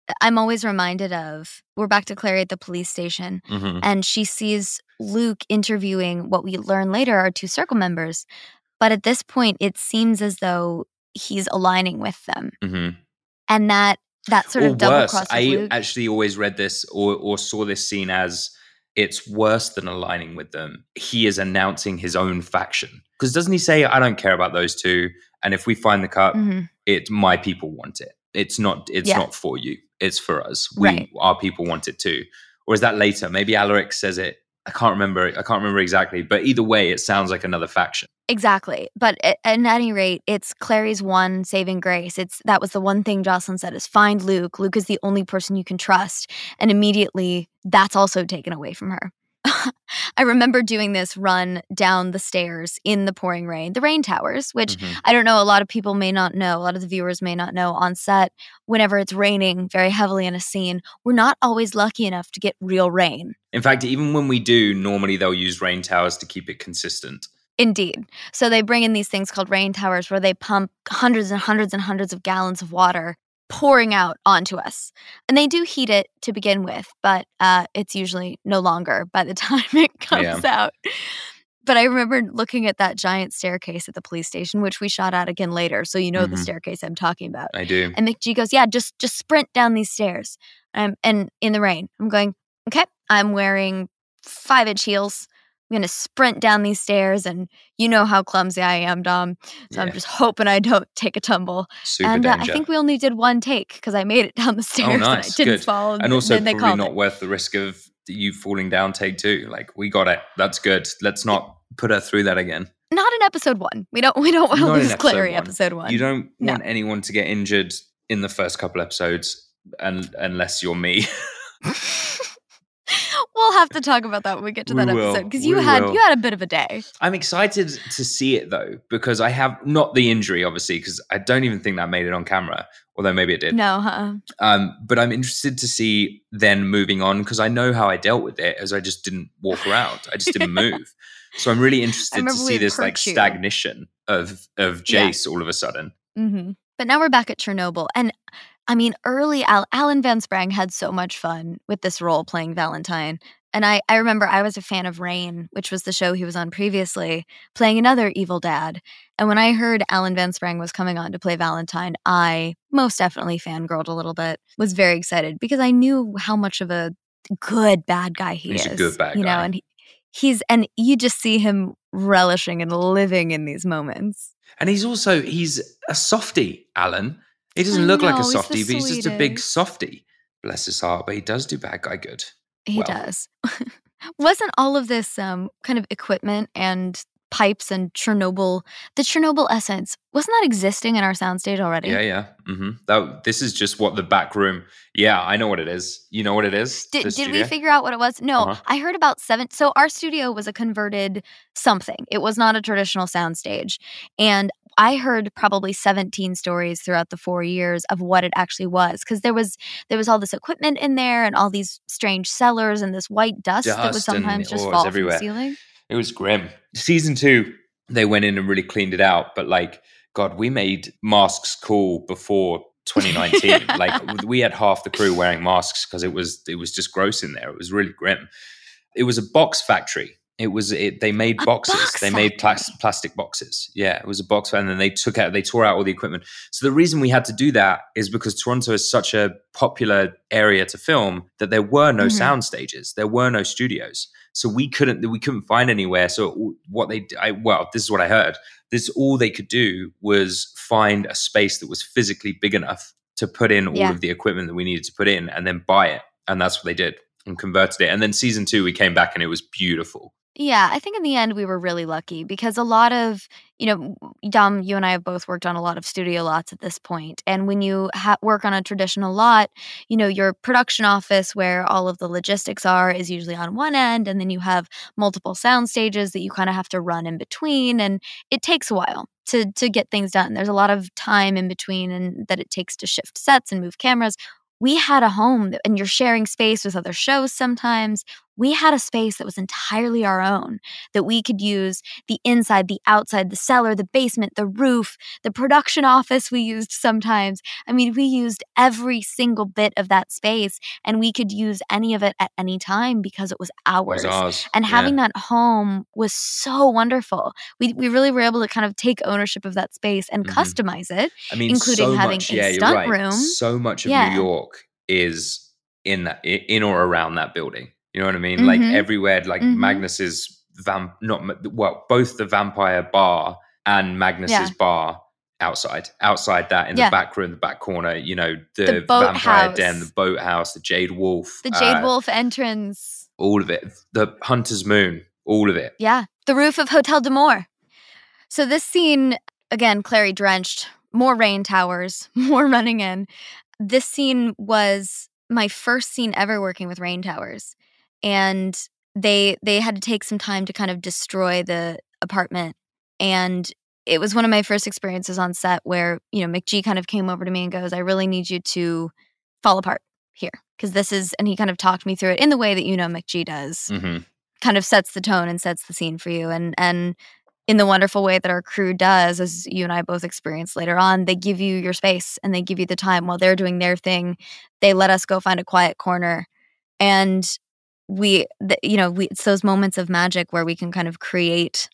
I'm always reminded of, we're back to Clary at the police station, Mm-hmm. and she sees Luke interviewing what we learn later are two Circle members. But at this point, it seems as though he's aligning with them. Mm-hmm. And that that sort Or of double worse, cross with I Luke. actually always read this or, or saw this scene as it's worse than aligning with them. He is announcing his own faction. Because doesn't he say, I don't care about those two, and if we find the cup, Mm-hmm. it's my people want it. It's not It's Yeah. not for you. It's for us. We, Right. Our people want it too. Or is that later? Maybe Alaric says it. I can't remember. I can't remember exactly. But either way, it sounds like another faction. Exactly. But at, at any rate, it's Clary's one saving grace. It's that was the one thing Jocelyn said is find Luke. Luke is the only person you can trust. And immediately that's also taken away from her. I remember doing this run down the stairs in the pouring rain, the rain towers, which Mhm. I don't know, a lot of people may not know, a lot of the viewers may not know on set, whenever it's raining very heavily in a scene, we're not always lucky enough to get real rain. In fact, even when we do, normally they'll use rain towers to keep it consistent. Indeed. So they bring in these things called rain towers where they pump hundreds and hundreds and hundreds of gallons of water pouring out onto us. And they do heat it to begin with, but uh, it's usually no longer by the time it comes Yeah. out. But I remember looking at that giant staircase at the police station, which we shot at again later. So you know the Mhm. staircase I'm talking about. I do. And McGee goes, yeah, just just sprint down these stairs. Um, and in the rain, I'm going, okay, I'm wearing five inch heels. I'm going to sprint down these stairs. And you know how clumsy I am, Dom. So I'm Yeah. just hoping I don't take a tumble. Super and uh, I danger. think we only did one take because I made it down the stairs Oh, and I nice. didn't Good. fall. And also then they probably called not it. worth the risk of you falling down take two. Like, we got it. That's good. Let's not put her through that again. Not in episode one. We don't. We don't want to Not in lose episode Clary one. episode one. You don't No. want anyone to get injured in the first couple episodes, and unless you're me. We'll have to talk about that when we get to We that will. episode because you We had will. you had a bit of a day. I'm excited to see it though, because I have not the injury, obviously, because I don't even think that made it on camera, although maybe it did. No, huh? Um, but I'm interested to see then moving on, because I know how I dealt with it, as I just didn't walk around. I just didn't move. So I'm really interested to remember we see had this like perked you. stagnation of of Yeah. Jace all of a sudden. hmm But now we're back at Chernobyl, and I mean, early Al- Alan Van Sprang had so much fun with this role playing Valentine. And I, I remember I was a fan of Rain, which was the show he was on previously, playing another evil dad. And when I heard Alan Van Sprang was coming on to play Valentine, I most definitely fangirled a little bit, was very excited because I knew how much of a good bad guy he He's is. a good bad you know, guy. and he, he's and you just see him relishing and living in these moments. And he's also he's a softie, Alan. He doesn't I look like know, a he's the softie, but he's just a big sweetest. softie. Bless his heart, but he does do bad guy good. He Well. does. Wasn't all of this um, kind of equipment and pipes and Chernobyl, the Chernobyl essence, wasn't that existing in our soundstage already? Yeah, yeah. Mm-hmm. That this is just what the back room. Yeah, I know what it is. You know what it is? Did, The did we studio? figure out what it was? No, Uh-huh. I heard about seven. So our studio was a converted something. It was not a traditional soundstage. And I heard probably seventeen stories throughout the four years of what it actually was. Because there was there was all this equipment in there and all these strange cellars and this white dust, that would Dust and sometimes just ores fall everywhere. from the ceiling. It was grim. Season two, they went in and really cleaned it out. But like, God, we made masks cool before twenty nineteen. Like, we had half the crew wearing masks because it was it was just gross in there. It was really grim. It was a box factory. It was it. They made A boxes. box They made plas- factory. plastic boxes. Yeah, it was a box, and then they took out. They tore out all the equipment. So the reason we had to do that is because Toronto is such a popular area to film that there were no Mhm. sound stages. There were no studios. So we couldn't we couldn't find anywhere. So what they I, well, this is what I heard. This all they could do was find a space that was physically big enough to put in all Yeah. of the equipment that we needed to put in, and then buy it. And that's what they did and converted it. And then season two, we came back and it was beautiful. Yeah, I think in the end we were really lucky because a lot of, you know, Dom, you and I have both worked on a lot of studio lots at this point. And when you ha- work on a traditional lot, you know, your production office where all of the logistics are is usually on one end. And then you have multiple sound stages that you kind of have to run in between. And it takes a while to to get things done. There's a lot of time in between and that it takes to shift sets and move cameras. We had a home that- and you're sharing space with other shows sometimes. we had a space that was entirely our own, that we could use the inside, the outside, the cellar, the basement, the roof, the production office we used sometimes. I mean, we used every single bit of that space, and we could use any of it at any time because it was ours. It was ours. And having yeah. that home was so wonderful. We we really were able to kind of take ownership of that space and Mm-hmm. customize it, I mean, including so having much, a yeah, you're stunt right. room. So much of Yeah. New York is in that, in or around that building. You know what I mean? Like Mhm. everywhere, like Mhm. Magnus's vamp, not well, both the vampire bar and Magnus's Yeah. bar outside, outside that in Yeah. the back room, the back corner. You know, the, The boat vampire house. den, the boathouse, the Jade Wolf, The Jade uh, Wolf entrance. all of it, the Hunter's Moon, all of it. Yeah. The roof of Hotel d'Amour. So this scene, again, Clary drenched, more rain towers, more running in. This scene was my first scene ever working with rain towers. And they they had to take some time to kind of destroy the apartment. And it was one of my first experiences on set where, you know, McG kind of came over to me and goes, I really need you to fall apart here. Because this is, and he kind of talked me through it in the way that, you know, McG does. Mm-hmm. Kind of sets the tone and sets the scene for you. And and in the wonderful way that our crew does, as you and I both experienced later on, they give you your space and they give you the time while they're doing their thing. They let us go find a quiet corner. And we, the, you know, we, it's those moments of magic where we can kind of create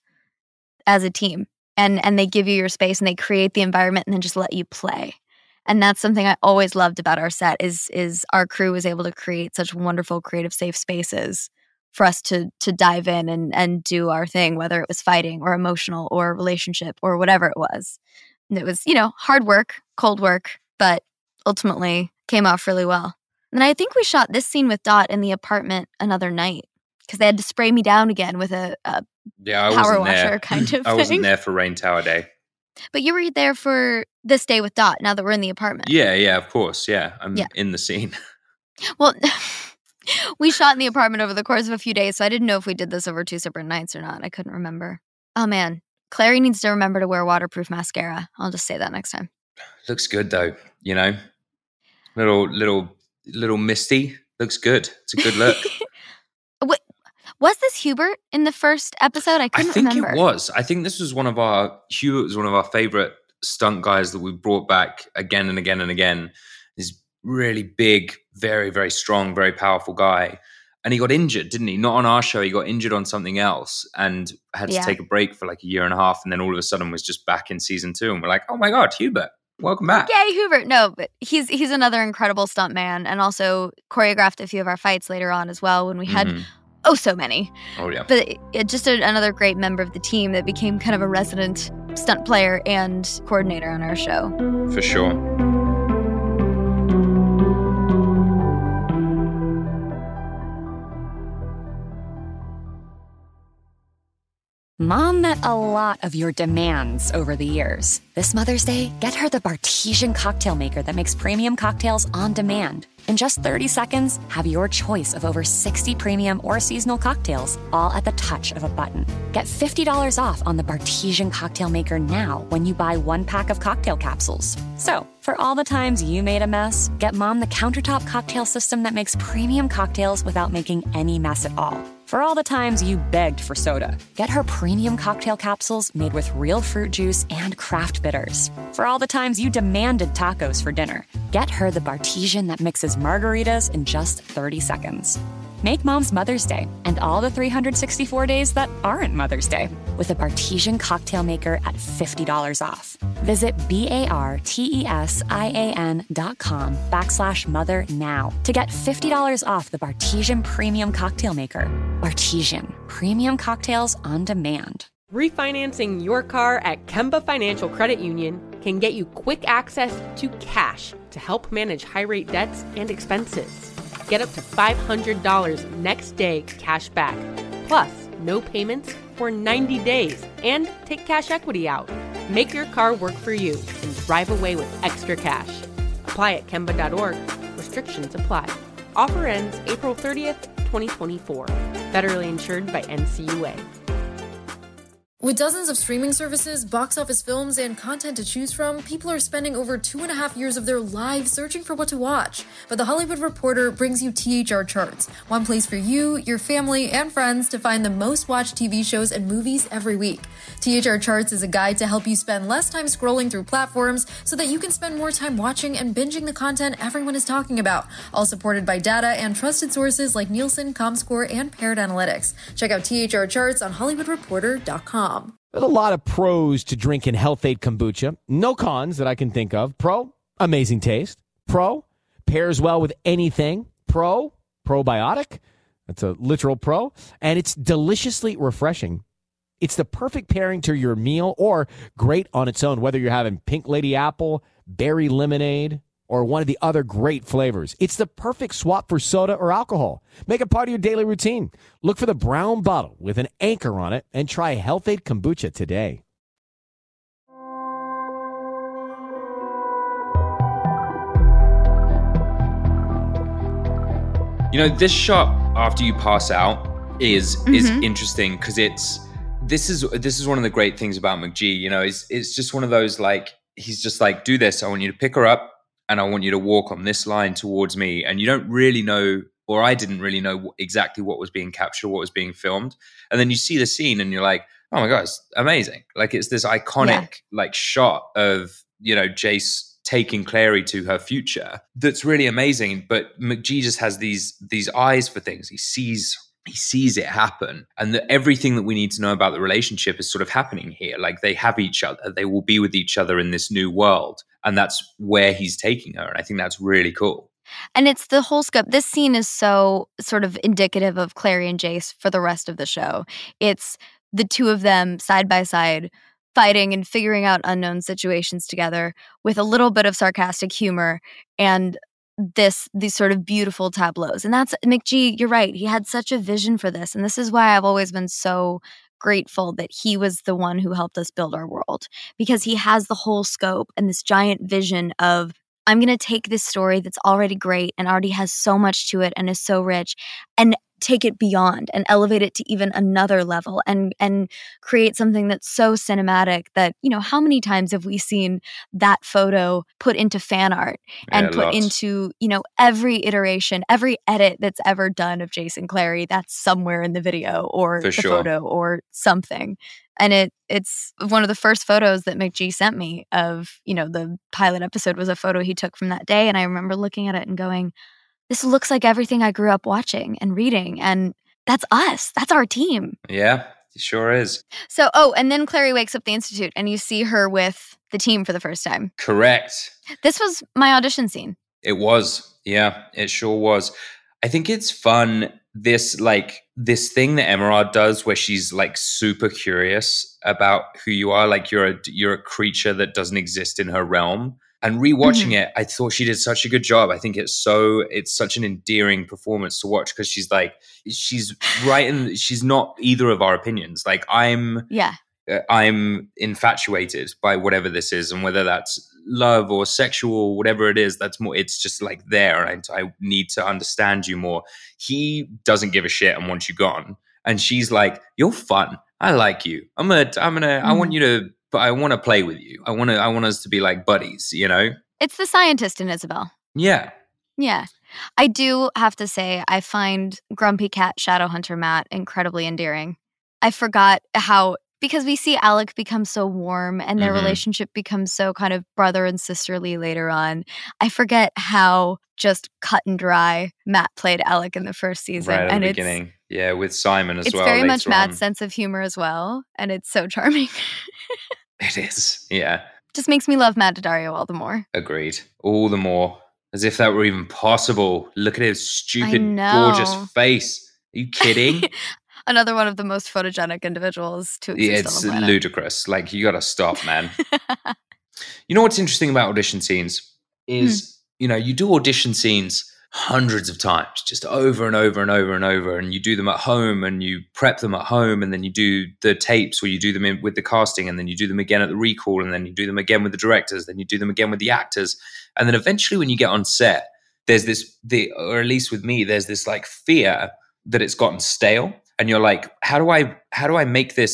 as a team. And and they give you your space and they create the environment and then just let you play. And that's something I always loved about our set is is our crew was able to create such wonderful, creative, safe spaces for us to to dive in and and do our thing, whether it was fighting or emotional or relationship or whatever it was. And it was, you know, hard work, cold work, but ultimately came off really well. And I think we shot this scene with Dot in the apartment another night because they had to spray me down again with a, a Yeah, I power wasn't washer there. kind of I thing. wasn't there for Rain Tower Day. But you were there for this day with Dot now that we're in the apartment. Yeah, yeah, of course. Yeah, I'm Yeah. in the scene. Well, we shot in the apartment over the course of a few days, so I didn't know if we did this over two separate nights or not. I couldn't remember. Oh, man. Clary needs to remember to wear waterproof mascara. I'll just say that next time. Looks good though, you know. Little, little, little misty. Looks good. It's a good look. Wait, was this Hubert in the first episode? I I couldn't think remember. it was. I think this was one of our Hubert was one of our favorite stunt guys that we brought back again and again and again. He's really big, very, very strong, very powerful guy. And he got injured, didn't he? Not on our show. He got injured on something else and had to Yeah. take a break for like a year and a half. And then all of a sudden was just back in season two. And we're like, oh my God, Hubert, welcome back. Yay, Hubert. No, but he's he's another incredible stunt man and also choreographed a few of our fights later on as well when we had Mhm. oh so many. Oh yeah. But it, it, just a, another great member of the team that became kind of a resident stunt player and coordinator on our show. For sure. Mom met a lot of your demands over the years. This Mother's Day, get her the Bartesian cocktail maker that makes premium cocktails on demand. In just thirty seconds, have your choice of over sixty premium or seasonal cocktails, all at the touch of a button. Get fifty dollars off on the Bartesian cocktail maker now when you buy one pack of cocktail capsules. So, for all the times you made a mess, get Mom the countertop cocktail system that makes premium cocktails without making any mess at all. For all the times you begged for soda, get her premium cocktail capsules made with real fruit juice and craft bitters. For all the times you demanded tacos for dinner, get her the Bartesian that mixes margaritas in just thirty seconds. Make Mom's Mother's Day and all the three hundred sixty-four days that aren't Mother's Day with a Bartesian cocktail maker at fifty dollars off. Visit B-A-R-T-E-S-I-A-N dot com backslash mother now to get fifty dollars off the Bartesian Premium Cocktail Maker. Bartesian, premium cocktails on demand. Refinancing your car at Kemba Financial Credit Union can get you quick access to cash to help manage high-rate debts and expenses. Get up to five hundred dollars next day cash back, plus no payments for ninety days, and take cash equity out. Make your car work for you and drive away with extra cash. Apply at Kemba dot org. Restrictions apply. Offer ends April thirtieth, twenty twenty-four. Federally insured by N C U A. With dozens of streaming services, box office films, and content to choose from, people are spending over two and a half years of their lives searching for what to watch. But The Hollywood Reporter brings you T H R Charts, one place for you, your family, and friends to find the most watched T V shows and movies every week. T H R Charts is a guide to help you spend less time scrolling through platforms so that you can spend more time watching and binging the content everyone is talking about, all supported by data and trusted sources like Nielsen, ComScore, and Paired Analytics. Check out T H R Charts on Hollywood Reporter dot com. There's a lot of pros to drinking Health-Ade kombucha. No cons that I can think of. Pro, amazing taste. Pro, pairs well with anything. Pro, probiotic. That's a literal pro. And it's deliciously refreshing. It's the perfect pairing to your meal or great on its own, whether you're having pink lady apple, berry lemonade, or one of the other great flavors. It's the perfect swap for soda or alcohol. Make it part of your daily routine. Look for the brown bottle with an anchor on it and try Health-Ade kombucha today. You know, this shot after you pass out is mm-hmm. is interesting because it's this is this is one of the great things about McGee. You know, it's it's just one of those, like, he's just like, do this. I want you to pick her up. And I want you to walk on this line towards me. And you don't really know, or I didn't really know exactly what was being captured, what was being filmed. And then you see the scene and you're like, oh my God, it's amazing. Like, it's this iconic yeah. like shot of, you know, Jace taking Clary to her future. That's really amazing. But McGee just has these, these eyes for things. He sees He sees it happen. And the, everything that we need to know about the relationship is sort of happening here. Like, they have each other. They will be with each other in this new world. And that's where he's taking her. And I think that's really cool. And it's the whole scope. This scene is so sort of indicative of Clary and Jace for the rest of the show. It's the two of them side by side fighting and figuring out unknown situations together with a little bit of sarcastic humor and this these sort of beautiful tableaus. And that's McGee, you're right. He had such a vision for this. And this is why I've always been so grateful that he was the one who helped us build our world, because he has the whole scope and this giant vision of, I'm going to take this story that's already great and already has so much to it and is so rich, and take it beyond and elevate it to even another level and and create something that's so cinematic that, you know, how many times have we seen that photo put into fan art and yeah, put lots. into, you know, every iteration, every edit that's ever done of Jace and Clary, that's somewhere in the video or For the sure. photo or something. And it it's one of the first photos that McGee sent me of, you know, the pilot episode was a photo he took from that day. And I remember looking at it and going, this looks like everything I grew up watching and reading. And that's us. That's our team. Yeah, it sure is. So, oh, and then Clary wakes up the Institute and you see her with the team for the first time. Correct. This was my audition scene. It was. Yeah, it sure was. I think it's fun. This like this thing that Emerald does where she's like super curious about who you are. Like you're a, you're a creature that doesn't exist in her realm. And rewatching mm-hmm. it, I thought she did such a good job. I think it's so it's such an endearing performance to watch because she's like she's right in she's not either of our opinions. Like I'm yeah uh, I'm infatuated by whatever this is, and whether that's love or sexual, whatever it is. That's more. It's just like there, and I need to understand you more. He doesn't give a shit and wants you gone, and she's like, "You're fun. I like you. I'm gonna. I'm gonna. Mm-hmm. I want you to." But I want to play with you. I want to. I want us to be like buddies, you know? It's the scientist in Isabel. Yeah. Yeah. I do have to say, I find Grumpy Cat Shadowhunter Matt incredibly endearing. I forgot how, because we see Alec become so warm and their mm-hmm. relationship becomes so kind of brother and sisterly later on. I forget how just cut and dry Matt played Alec in the first season. Right at and the it's, beginning. Yeah, with Simon as it's well. It's very much on. Matt's sense of humor as well. And it's so charming. It is, yeah. Just makes me love Matt Daddario all the more. Agreed. All the more. As if that were even possible. Look at his stupid, gorgeous face. Are you kidding? Another one of the most photogenic individuals to exist yeah, it's on the planet. Ludicrous. Like, you got to stop, man. You know what's interesting about audition scenes is, hmm. you know, you do audition scenes hundreds of times, just over and over and over and over. And you do them at home and you prep them at home. And then you do the tapes where you do them in, with the casting. And then you do them again at the recall. And then you do them again with the directors. Then you do them again with the actors. And then eventually when you get on set, there's this, the, or at least with me, there's this like fear that it's gotten stale. And you're like, how do I, how do I make this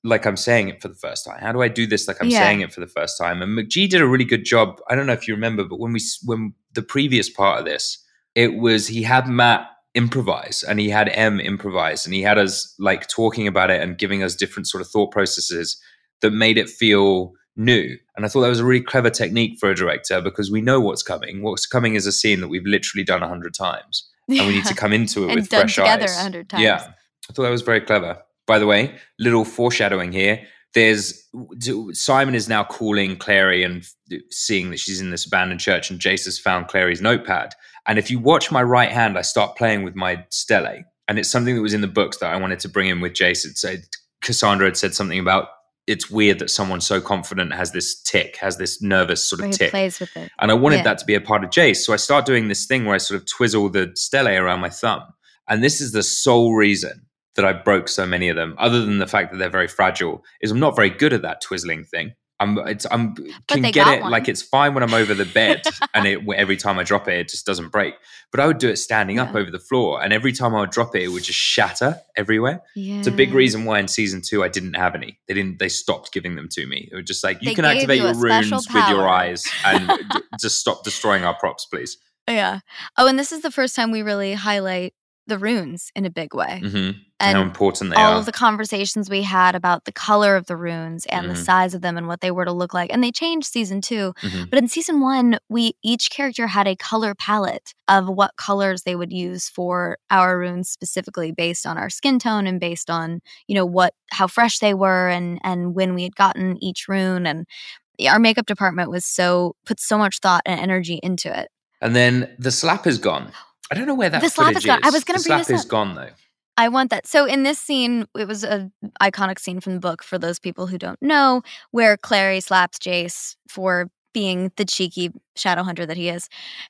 like I'm saying it for the first time? How do I do this like I'm Yeah. saying it for the first time? And McGee did a really good job. I don't know if you remember, but when we when the previous part of this, it was he had Matt improvise and he had M improvise and he had us like talking about it and giving us different sort of thought processes that made it feel new. And I thought that was a really clever technique for a director because we know what's coming. What's coming is a scene that we've literally done a hundred times. And we need to come into it And with done fresh together eyes. a hundred times. Yeah. I thought that was very clever. By the way, little foreshadowing here. There's Simon is now calling Clary and seeing that she's in this abandoned church, and Jace has found Clary's notepad. And if you watch my right hand, I start playing with my stele. And it's something that was in the books that I wanted to bring in with Jace. It said, Cassandra had said something about it's weird that someone so confident has this tick, has this nervous sort of Where he tick. plays with it. And I wanted Yeah. that to be a part of Jace. So I start doing this thing where I sort of twizzle the stele around my thumb. And this is the sole reason that I broke so many of them, other than the fact that they're very fragile, is I'm not very good at that twizzling thing. I'm, it's, I'm can they get got it one. like it's fine when I'm over the bed, and it every time I drop it, it just doesn't break. But I would do it standing up Yeah. over the floor, and every time I would drop it, it would just shatter everywhere. Yeah. It's a big reason why in season two I didn't have any. They didn't. They stopped giving them to me. It was just like you They can gave activate you a your special runes with your power. eyes and d- just stop destroying our props, please. Yeah. Oh, and this is the first time we really highlight the runes in a big way. Mm-hmm. And How important they all are. of the conversations we had about the color of the runes and the Mhm. size of them and what they were to look like. And they changed season two. Mhm. But in season one, we each character had a color palette of what colors they would use for our runes specifically based on our skin tone and based on, you know, what how fresh they were and and when we had gotten each rune. And our makeup department was so put so much thought and energy into it. And then the slap is gone. I don't know where that The slap footage is gone. I was going gonna to bring slap this is up. gone though. I want that. So in this scene, it was a iconic scene from the book for those people who don't know, where Clary slaps Jace for being the cheeky shadow hunter that he is.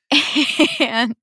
And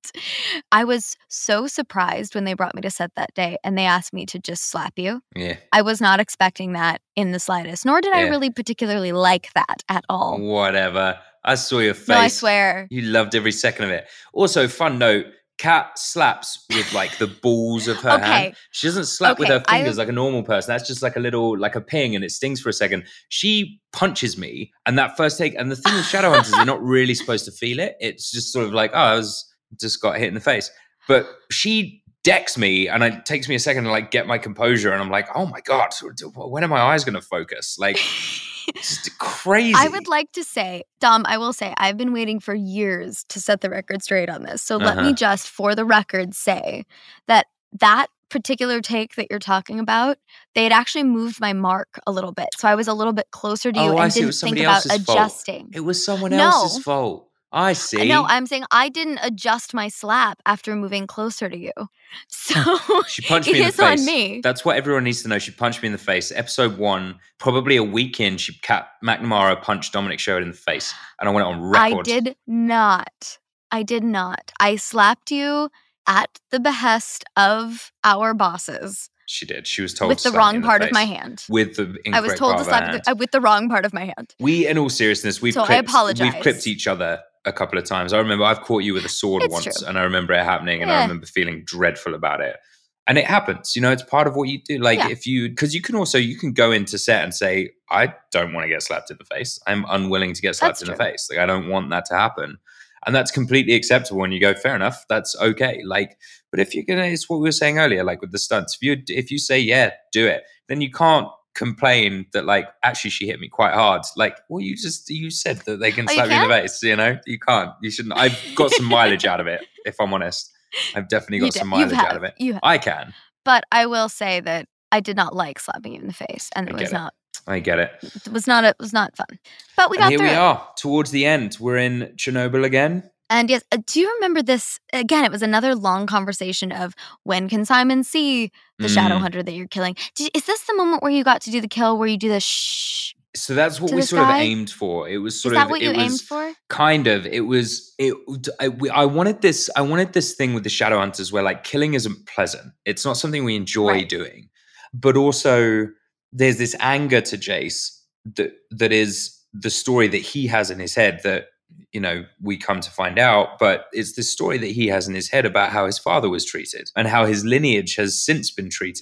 I was so surprised when they brought me to set that day and they asked me to just slap you. Yeah. I was not expecting that in the slightest, nor did I Yeah. really particularly like that at all. Whatever. I saw your face. No, I swear. You loved every second of it. Also, fun note, Kat slaps with like the balls of her Okay. hand. She doesn't slap with Okay, her I- fingers like a normal person. That's just like a little, like a ping and it stings for a second. She punches me and that first take, and the thing with Shadowhunters, you're not really supposed to feel it. It's just sort of like, oh, I was just got hit in the face. But she decks me and it takes me a second to like get my composure. And I'm like, oh my God, when are my eyes going to focus? Like, it's just crazy. I would like to say, Dom, I will say, I've been waiting for years to set the record straight on this. So let Uh-huh. me just, for the record, say that that particular take that you're talking about, they had actually moved my mark a little bit. So I was a little bit closer to you Oh, I and see. It didn't was think somebody about else's fault. adjusting. It was someone No. else's fault. I see. No, I'm saying I didn't adjust my slap after moving closer to you. So She punched it me in the is on face. me. That's what everyone needs to know. She punched me in the face. Episode one, probably a week in, she Kat McNamara punched Dominic Sherwood in the face, and I went on record. I did not. I did not. I slapped you at the behest of our bosses She did. She was told with to the slap me wrong in the part of face my hand. With the incorrect I was told part to of her slap hand. with the, uh, with the wrong part of my hand. We, in all seriousness, we've So I clipped, apologize. We've clipped each other a couple of times. I remember I've caught you with a sword It's once, true. and I remember it happening, and I Yeah. remember feeling dreadful about it. And it happens, you know, it's part of what you do. Like Yeah. if you, because you can also, you can go into set and say, I don't want to get slapped in the face. I'm unwilling to get slapped That's in true. the face. Like I don't want that to happen. And that's completely acceptable. And you go, fair enough, that's okay. Like, but if you're gonna, it's what we were saying earlier, like with the stunts. If you if you say yeah, do it, then you can't complain that like actually she hit me quite hard. Like, well, you just you said that they can Oh, you slap you in the can? face. You know, you can't. You shouldn't. I've got some mileage out of it. If I'm honest, I've definitely You got did. some You mileage out have. of it. You have. I can. But I will say that I did not like slapping you in the face, and I it get was it. not I get it. it was not it was not fun. But we And got here through we it. are towards the end. We're in Chernobyl again. And yes, uh, do you remember this? Again, it was another long conversation of when can Simon see the shadow Mm. hunter that you're killing? Did, is this the moment where you got to do the kill where you do the shh? So that's what To we the sort of sky? aimed for. It was sort Is that of what you it aimed was for? kind of it was it I, we, I wanted this I wanted this thing with the shadow hunters where like killing isn't pleasant. It's not something we enjoy Right. doing. But also there's this anger to Jace that that is the story that he has in his head that you know we come to find out, but it's the story that he has in his head about how his father was treated and how his lineage has since been treated.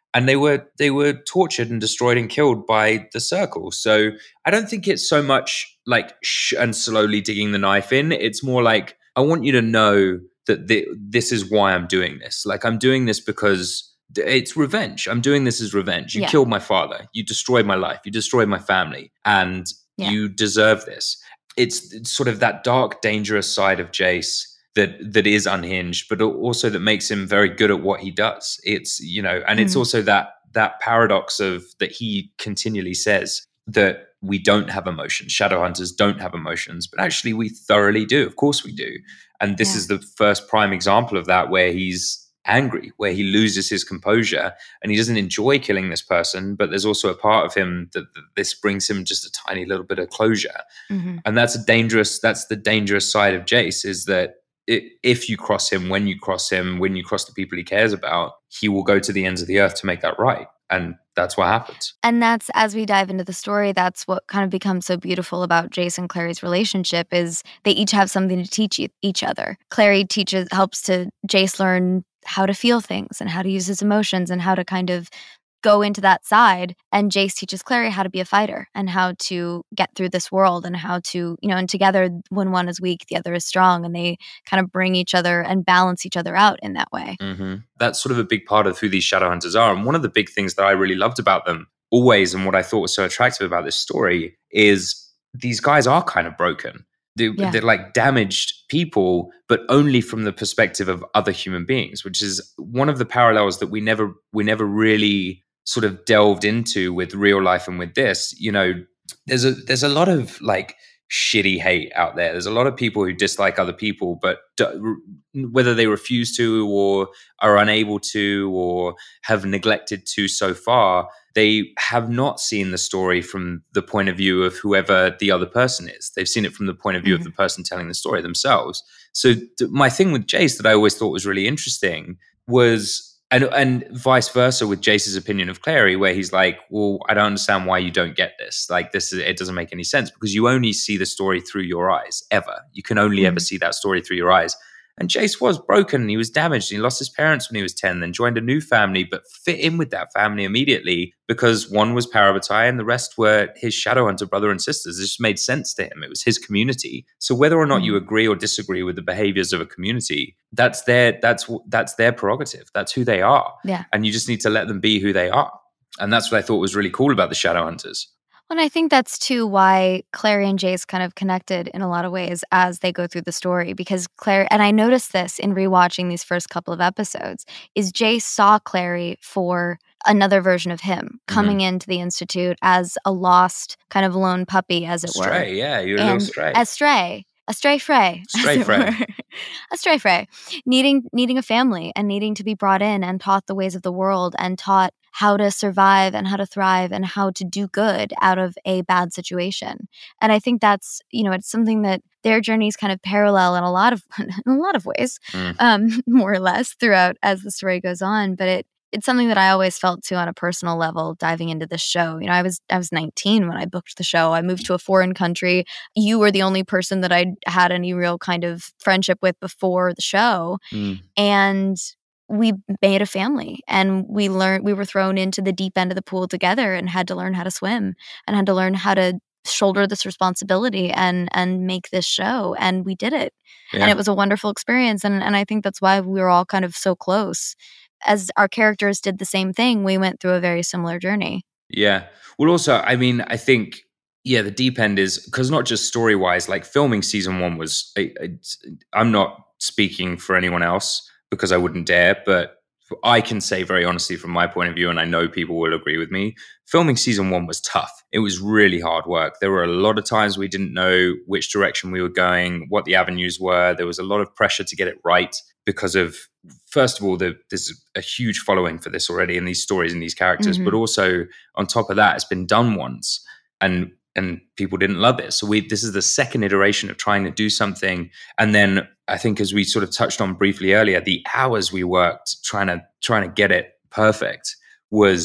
and they were they were tortured and destroyed and killed by the Circle. So I don't think it's so much like shh and slowly digging the knife in. It's more like, I want you to know that th- this is why I'm doing this. Like, I'm doing this because it's revenge. I'm doing this as revenge. You Yeah. killed my father. You destroyed my life. You destroyed my family. And Yeah. you deserve this. It's, it's sort of that dark, dangerous side of Jace that that is unhinged, but also that makes him very good at what he does. It's, you know, and it's Mhm. also that that paradox of that he continually says that we don't have emotions. Shadowhunters don't have emotions, but actually we thoroughly do. Of course we do. And this Yeah. is the first prime example of that, where he's angry, where he loses his composure and he doesn't enjoy killing this person, but there's also a part of him that, that this brings him just a tiny little bit of closure. Mhm. And that's a dangerous, that's the dangerous side of Jace, is that it, if you cross him, when you cross him, when you cross the people he cares about, he will go to the ends of the earth to make that right. And that's what happens. And that's, as we dive into the story, that's what kind of becomes so beautiful about Jace and Clary's relationship, is they each have something to teach e- each other. Clary teaches, helps to Jace learn how to feel things and how to use his emotions and how to kind of go into that side. And Jace teaches Clary how to be a fighter and how to get through this world and how to, you know, and together, when one is weak, the other is strong, and they kind of bring each other and balance each other out in that way. Mm-hmm. That's sort of a big part of who these Shadowhunters are. And one of the big things that I really loved about them always, and what I thought was so attractive about this story, is these guys are kind of broken. They, Yeah. They're like damaged people, but only from the perspective of other human beings, which is one of the parallels that we never we never really sort of delved into with real life and with this. You know, there's a there's a lot of like shitty hate out there. There's a lot of people who dislike other people, but do, whether they refuse to or are unable to or have neglected to so far, they have not seen the story from the point of view of whoever the other person is. They've seen it from the point of view Mhm. of the person telling the story themselves. So th- my thing with Jace that I always thought was really interesting was, and and vice versa with Jace's opinion of Clary, where he's like, well, I don't understand why you don't get this. Like, this is, it doesn't make any sense, because you only see the story through your eyes, ever. You can only Mhm. ever see that story through your eyes. And Jace was broken. He was damaged. He lost his parents when he was ten, then joined a new family, but fit in with that family immediately because one was Parabatai and the rest were his Shadowhunter brother and sisters. It just made sense to him. It was his community. So whether or not you agree or disagree with the behaviors of a community, that's their that's that's their prerogative. That's who they are. Yeah. And you just need to let them be who they are. And that's what I thought was really cool about the Shadowhunters. And I think that's too why Clary and Jace kind of connected in a lot of ways as they go through the story, because Clary, and I noticed this in rewatching these first couple of episodes, is Jace saw Clary for another version of him coming Mm-hmm. into the Institute as a lost kind of lone puppy, as it were. Stray, yeah, you're a And little stray. a stray. A stray Frey. as Stray it Frey. were. A stray Frey. Needing needing a family and needing to be brought in and taught the ways of the world and taught how to survive and how to thrive and how to do good out of a bad situation. And I think that's, you know, it's something that their journeys kind of parallel in a lot of in a lot of ways, Mm. um, more or less throughout as the story goes on. But it it's something that I always felt too on a personal level diving into this show. You know, I was I was nineteen when I booked the show. I moved to a foreign country. You were the only person that I had any real kind of friendship with before the show. Mm. And we made a family and we learned we were thrown into the deep end of the pool together and had to learn how to swim and had to learn how to shoulder this responsibility and and make this show, and we did it. Yeah. And it was a wonderful experience, and and I think that's why we were all kind of so close. As our characters did the same thing, we went through a very similar journey. Yeah. Well, also, I mean, I think, yeah, the deep end is because not just story wise, like filming season one was, I, I, I'm not speaking for anyone else because I wouldn't dare, but I can say very honestly from my point of view, and I know people will agree with me, filming season one was tough. It was really hard work. There were a lot of times we didn't know which direction we were going, what the avenues were. There was a lot of pressure to get it right because of, first of all, the, there's a huge following for this already in these stories and these characters, Mhm. but also on top of that, it's been done once and and people didn't love it. So we this is the second iteration of trying to do something. And then I think, as we sort of touched on briefly earlier, the hours we worked trying to trying to get it perfect was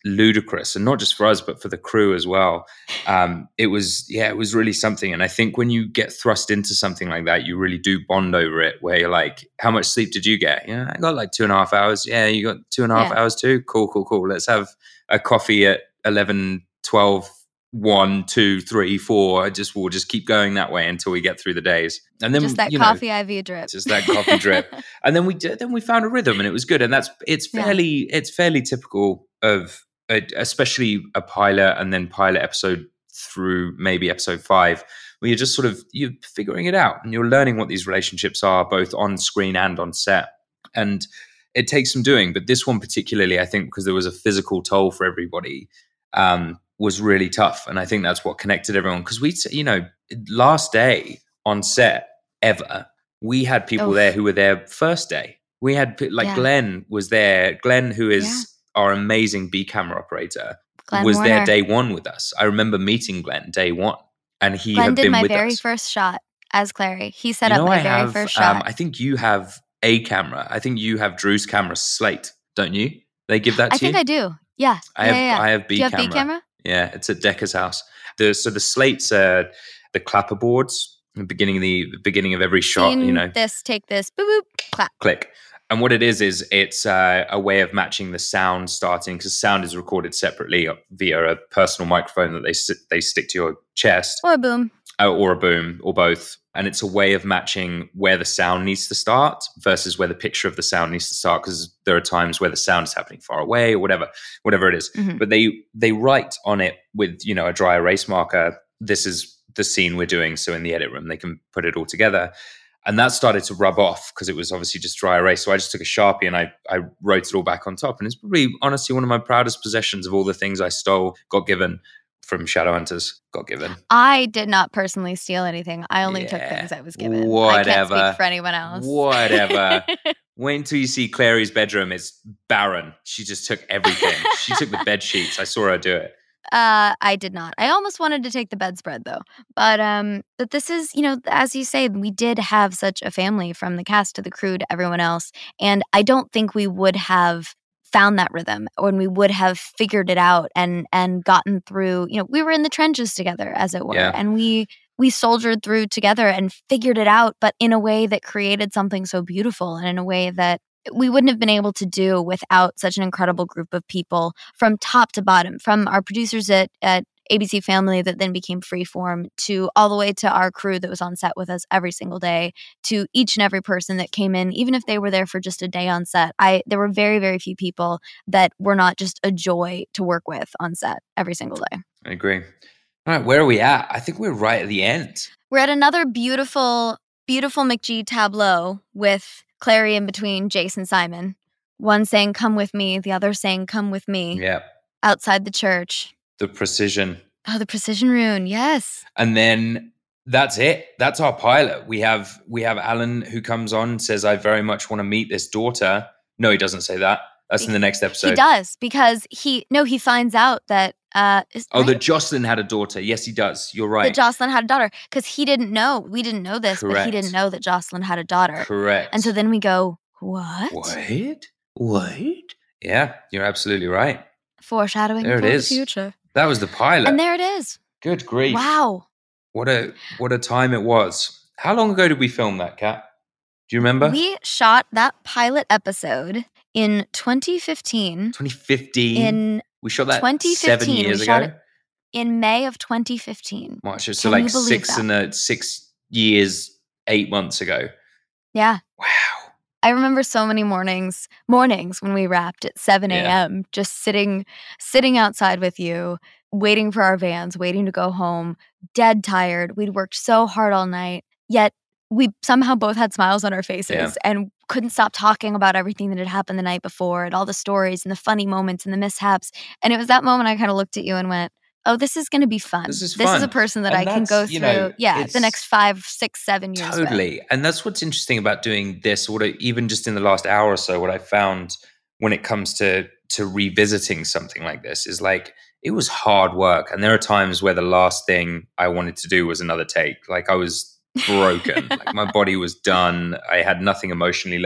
ludicrous, and not just for us, but for the crew as well. Um, it was, yeah, it was really something. And I think when you get thrust into something like that, you really do bond over it, where you're like, how much sleep did you get? Yeah, I got like two and a half hours. Yeah, you got two and a half Yeah. hours too? Cool, cool, cool. Let's have a coffee at eleven, twelve, one, two, three, four. I just, we'll just keep going that way until we get through the days. And then, Just that you know, coffee I V drip. just that coffee drip. And then we did, then we found a rhythm, and it was good. And that's, it's Yeah. fairly, it's fairly typical of, a, especially a pilot and then pilot episode through maybe episode five, where you're just sort of, you're figuring it out and you're learning what these relationships are, both on screen and on set. And it takes some doing. But this one particularly, I think, because there was a physical toll for everybody, um, was really tough. And I think that's what connected everyone. Because we, you know, last day on set ever, we had people Oof. there who were there first day. We had, like, Yeah. Glenn was there. Glenn, who is Yeah. our amazing B camera operator, Glenn was Warner. there day one with us. I remember meeting Glenn day one. And he Glenn had did been my with very us. first shot as Clary. He set You up know, my I very have, first um, shot. I think you have a camera. I think you have Drew's camera slate, don't you? They give that to I think you? I do. Yeah. I yeah, have, yeah, yeah. I have B Do you have camera. B camera? Yeah, it's at Decker's house. The so the slates are the clapper boards. The beginning of the, the beginning of every shot. Scene You know, this, take this, boop, boop, clap. click. And what it is is it's uh, a way of matching the sound starting, because sound is recorded separately via a personal microphone that they sit, they stick to your chest. Or boom. Uh, or a boom, or both. And it's a way of matching where the sound needs to start versus where the picture of the sound needs to start, because there are times where the sound is happening far away or whatever, whatever it is. Mhm. But they they write on it with, you know, a dry erase marker, this is the scene we're doing. So in the edit room, they can put it all together. And that started to rub off because it was obviously just dry erase. So I just took a Sharpie and I, I wrote it all back on top. And it's probably, honestly, one of my proudest possessions of all the things I stole, got given from Shadowhunters, got given. I did not personally steal anything. I only took Yeah, things I was given. I can't whatever. speak for anyone else. Whatever. Wait until you see Clary's bedroom. It's barren. She just took everything. She took the bed sheets. I saw her do it. Uh, I did not. I almost wanted to take the bedspread though. But um, but this is, you know, as you say, we did have such a family from the cast to the crew to everyone else. And I don't think we would have found that rhythm, or we would have figured it out and and gotten through, you know, we were in the trenches together, as it were. Yeah. And we we soldiered through together and figured it out, but in a way that created something so beautiful, and in a way that we wouldn't have been able to do without such an incredible group of people from top to bottom, from our producers at, at A B C Family that then became Freeform, to all the way to our crew that was on set with us every single day, to each and every person that came in, even if they were there for just a day on set. I there were very, very few people that were not just a joy to work with on set every single day. I agree. All right, where are we at? I think we're right at the end. We're at another beautiful, beautiful McGee tableau with Clary in between Jace and Simon. One saying, "Come with me," the other saying, "Come with me," Yeah. outside the church. The precision. Oh, the precision rune, yes. And then that's it. That's our pilot. We have we have Alan who comes on and says, I very much want to meet this daughter. No, he doesn't say that. That's in the next episode. He does, because he, no, he finds out that, uh, is, Oh, right? that Jocelyn had a daughter. Yes, he does. You're right. that Jocelyn had a daughter, because he didn't know, we didn't know this, but he Correct. didn't know that Jocelyn had a daughter. Correct. And so then we go, what? What? What? Yeah, you're absolutely right. Foreshadowing There it for is. the future. That was the pilot. And there it is. Good grief. Wow. What a what a time it was. How long ago did we film that, Kat? Do you remember? We shot that pilot episode in twenty fifteen. twenty fifteen. In we shot that twenty seven fifteen, years we shot ago. it in May of twenty fifteen. March. So Can like you believe six that? and a, six years, eight months ago. Yeah. Wow. I remember so many mornings, mornings when we wrapped at seven Yeah. a.m., just sitting, sitting outside with you, waiting for our vans, waiting to go home, dead tired. We'd worked so hard all night, yet we somehow both had smiles on our faces Yeah. and couldn't stop talking about everything that had happened the night before and all the stories and the funny moments and the mishaps. And it was that moment I kind of looked at you and went, oh, this is going to be fun. This is This fun. is a person that And I can that's, go you through, know, yeah, it's- the next five, six, seven years. with. Totally. And that's what's interesting about doing this, what I, even just in the last hour or so, what I found when it comes to to revisiting something like this is like, it was hard work. And there are times where the last thing I wanted to do was another take. Like I was broken. Like my body was done. I had nothing emotionally left.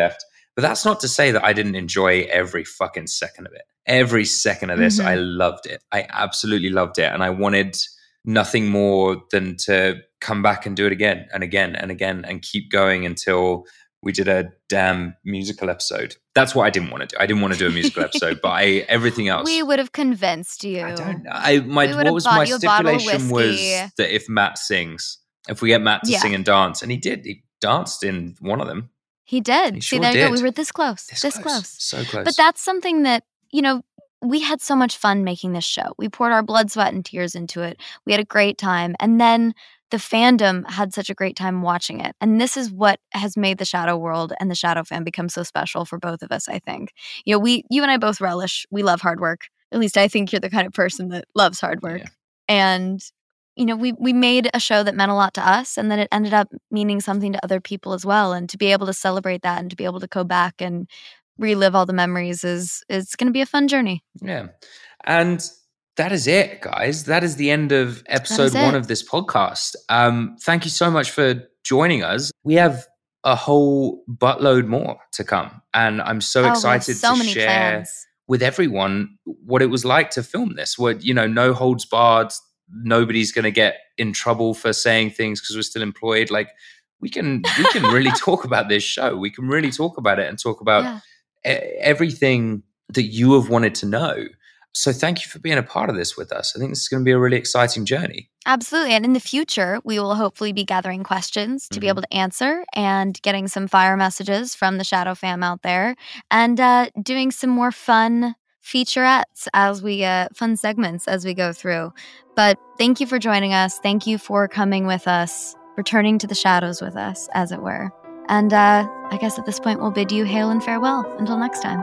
But that's not to say that I didn't enjoy every fucking second of it. Every second of this, mm-hmm. I loved it. I absolutely loved it. And I wanted nothing more than to come back and do it again and again and again and keep going until we did a damn musical episode. That's what I didn't want to do. I didn't want to do a musical episode, but I everything else. We would have convinced you. I don't know. I, my, what was my stipulation was that if Matt sings, if we get Matt to yeah. sing and dance, and he did, he danced in one of them. He did. He See, sure there you did. go. We were this close. This, this close. close. So close. But that's something that, you know, we had so much fun making this show. We poured our blood, sweat, and tears into it. We had a great time. And then the fandom had such a great time watching it. And this is what has made the Shadow world and the Shadow fan become so special for both of us, I think. You know, we, you and I both relish, we love hard work. At least I think you're the kind of person that loves hard work. Yeah. And, you know, we, we made a show that meant a lot to us, and then it ended up meaning something to other people as well. And to be able to celebrate that and to be able to go back and relive all the memories is, is going to be a fun journey. Yeah. And that is it, guys. That is the end of episode one of this podcast. Um, thank you so much for joining us. We have a whole buttload more to come. And I'm so oh, excited so to many share plans. with everyone what it was like to film this. What, you know, no holds barred. Nobody's going to get in trouble for saying things because we're still employed. Like we can, we can really talk about this show. We can really talk about it and talk about yeah. e- everything that you have wanted to know. So thank you for being a part of this with us. I think this is going to be a really exciting journey. Absolutely. And in the future, we will hopefully be gathering questions to mm-hmm. be able to answer and getting some fire messages from the Shadow fam out there and uh, doing some more fun featurettes as we, uh, fun segments as we go through. But thank you for joining us. Thank you for coming with us, returning to the shadows with us, as it were. And uh, I guess at this point, we'll bid you hail and farewell. Until next time.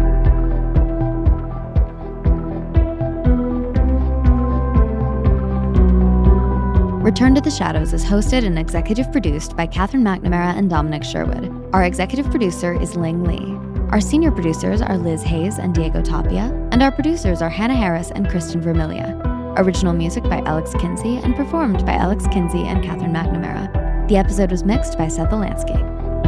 Return to the Shadows is hosted and executive produced by Catherine McNamara and Dominic Sherwood. Our executive producer is Ling Lee. Our senior producers are Liz Hayes and Diego Tapia, and our producers are Hannah Harris and Kristen Vermilia. Original music by Alex Kinsey and performed by Alex Kinsey and Catherine McNamara. The episode was mixed by Seth Olansky.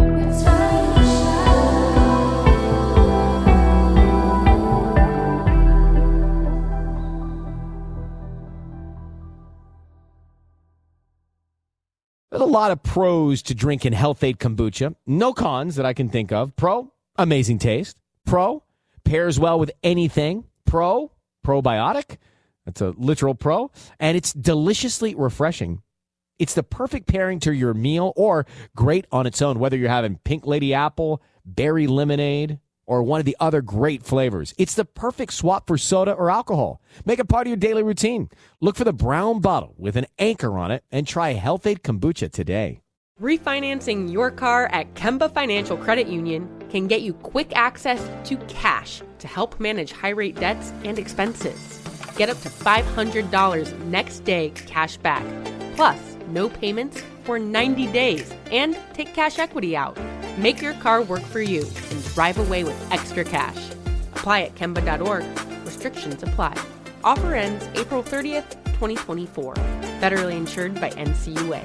There's a lot of pros to drinking Health-Ade kombucha. No cons that I can think of. Pro, amazing taste. Pro, pairs well with anything. Pro, probiotic. That's a literal pro. And it's deliciously refreshing. It's the perfect pairing to your meal or great on its own, whether you're having pink lady apple, berry lemonade, or one of the other great flavors. It's the perfect swap for soda or alcohol. Make it part of your daily routine. Look for the brown bottle with an anchor on it and try Health-Ade kombucha today. Refinancing your car at Kemba Financial Credit Union can get you quick access to cash to help manage high-rate debts and expenses. Get up to five hundred dollars next day cash back, plus no payments for ninety days, and take cash equity out. Make your car work for you and drive away with extra cash. Apply at Kemba dot org. Restrictions apply. Offer ends April thirtieth, twenty twenty-four. Federally insured by N C U A.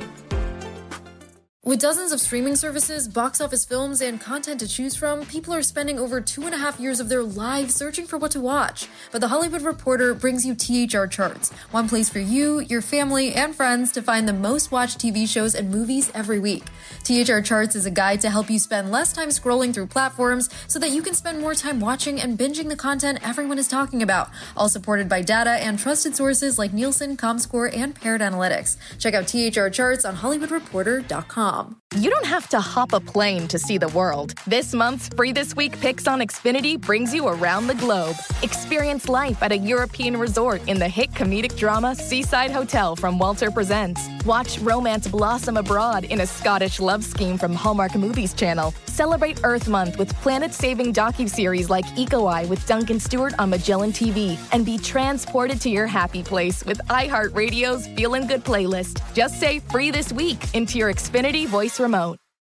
With dozens of streaming services, box office films, and content to choose from, people are spending over two and a half years of their lives searching for what to watch. But The Hollywood Reporter brings you T H R Charts, one place for you, your family, and friends to find the most watched T V shows and movies every week. T H R Charts is a guide to help you spend less time scrolling through platforms so that you can spend more time watching and binging the content everyone is talking about, all supported by data and trusted sources like Nielsen, ComScore, and Parrot Analytics. Check out T H R Charts on Hollywood Reporter dot com. You don't have to hop a plane to see the world. This month's Free This Week picks on Xfinity brings you around the globe. Experience life at a European resort in the hit comedic drama Seaside Hotel from Walter Presents. Watch romance blossom abroad in a Scottish love scheme from Hallmark Movies Channel. Celebrate Earth Month with planet-saving docuseries like Eco Eye with Duncan Stewart on Magellan T V. And be transported to your happy place with iHeartRadio's Feelin' Good playlist. Just say Free This Week into your Xfinity voice remote.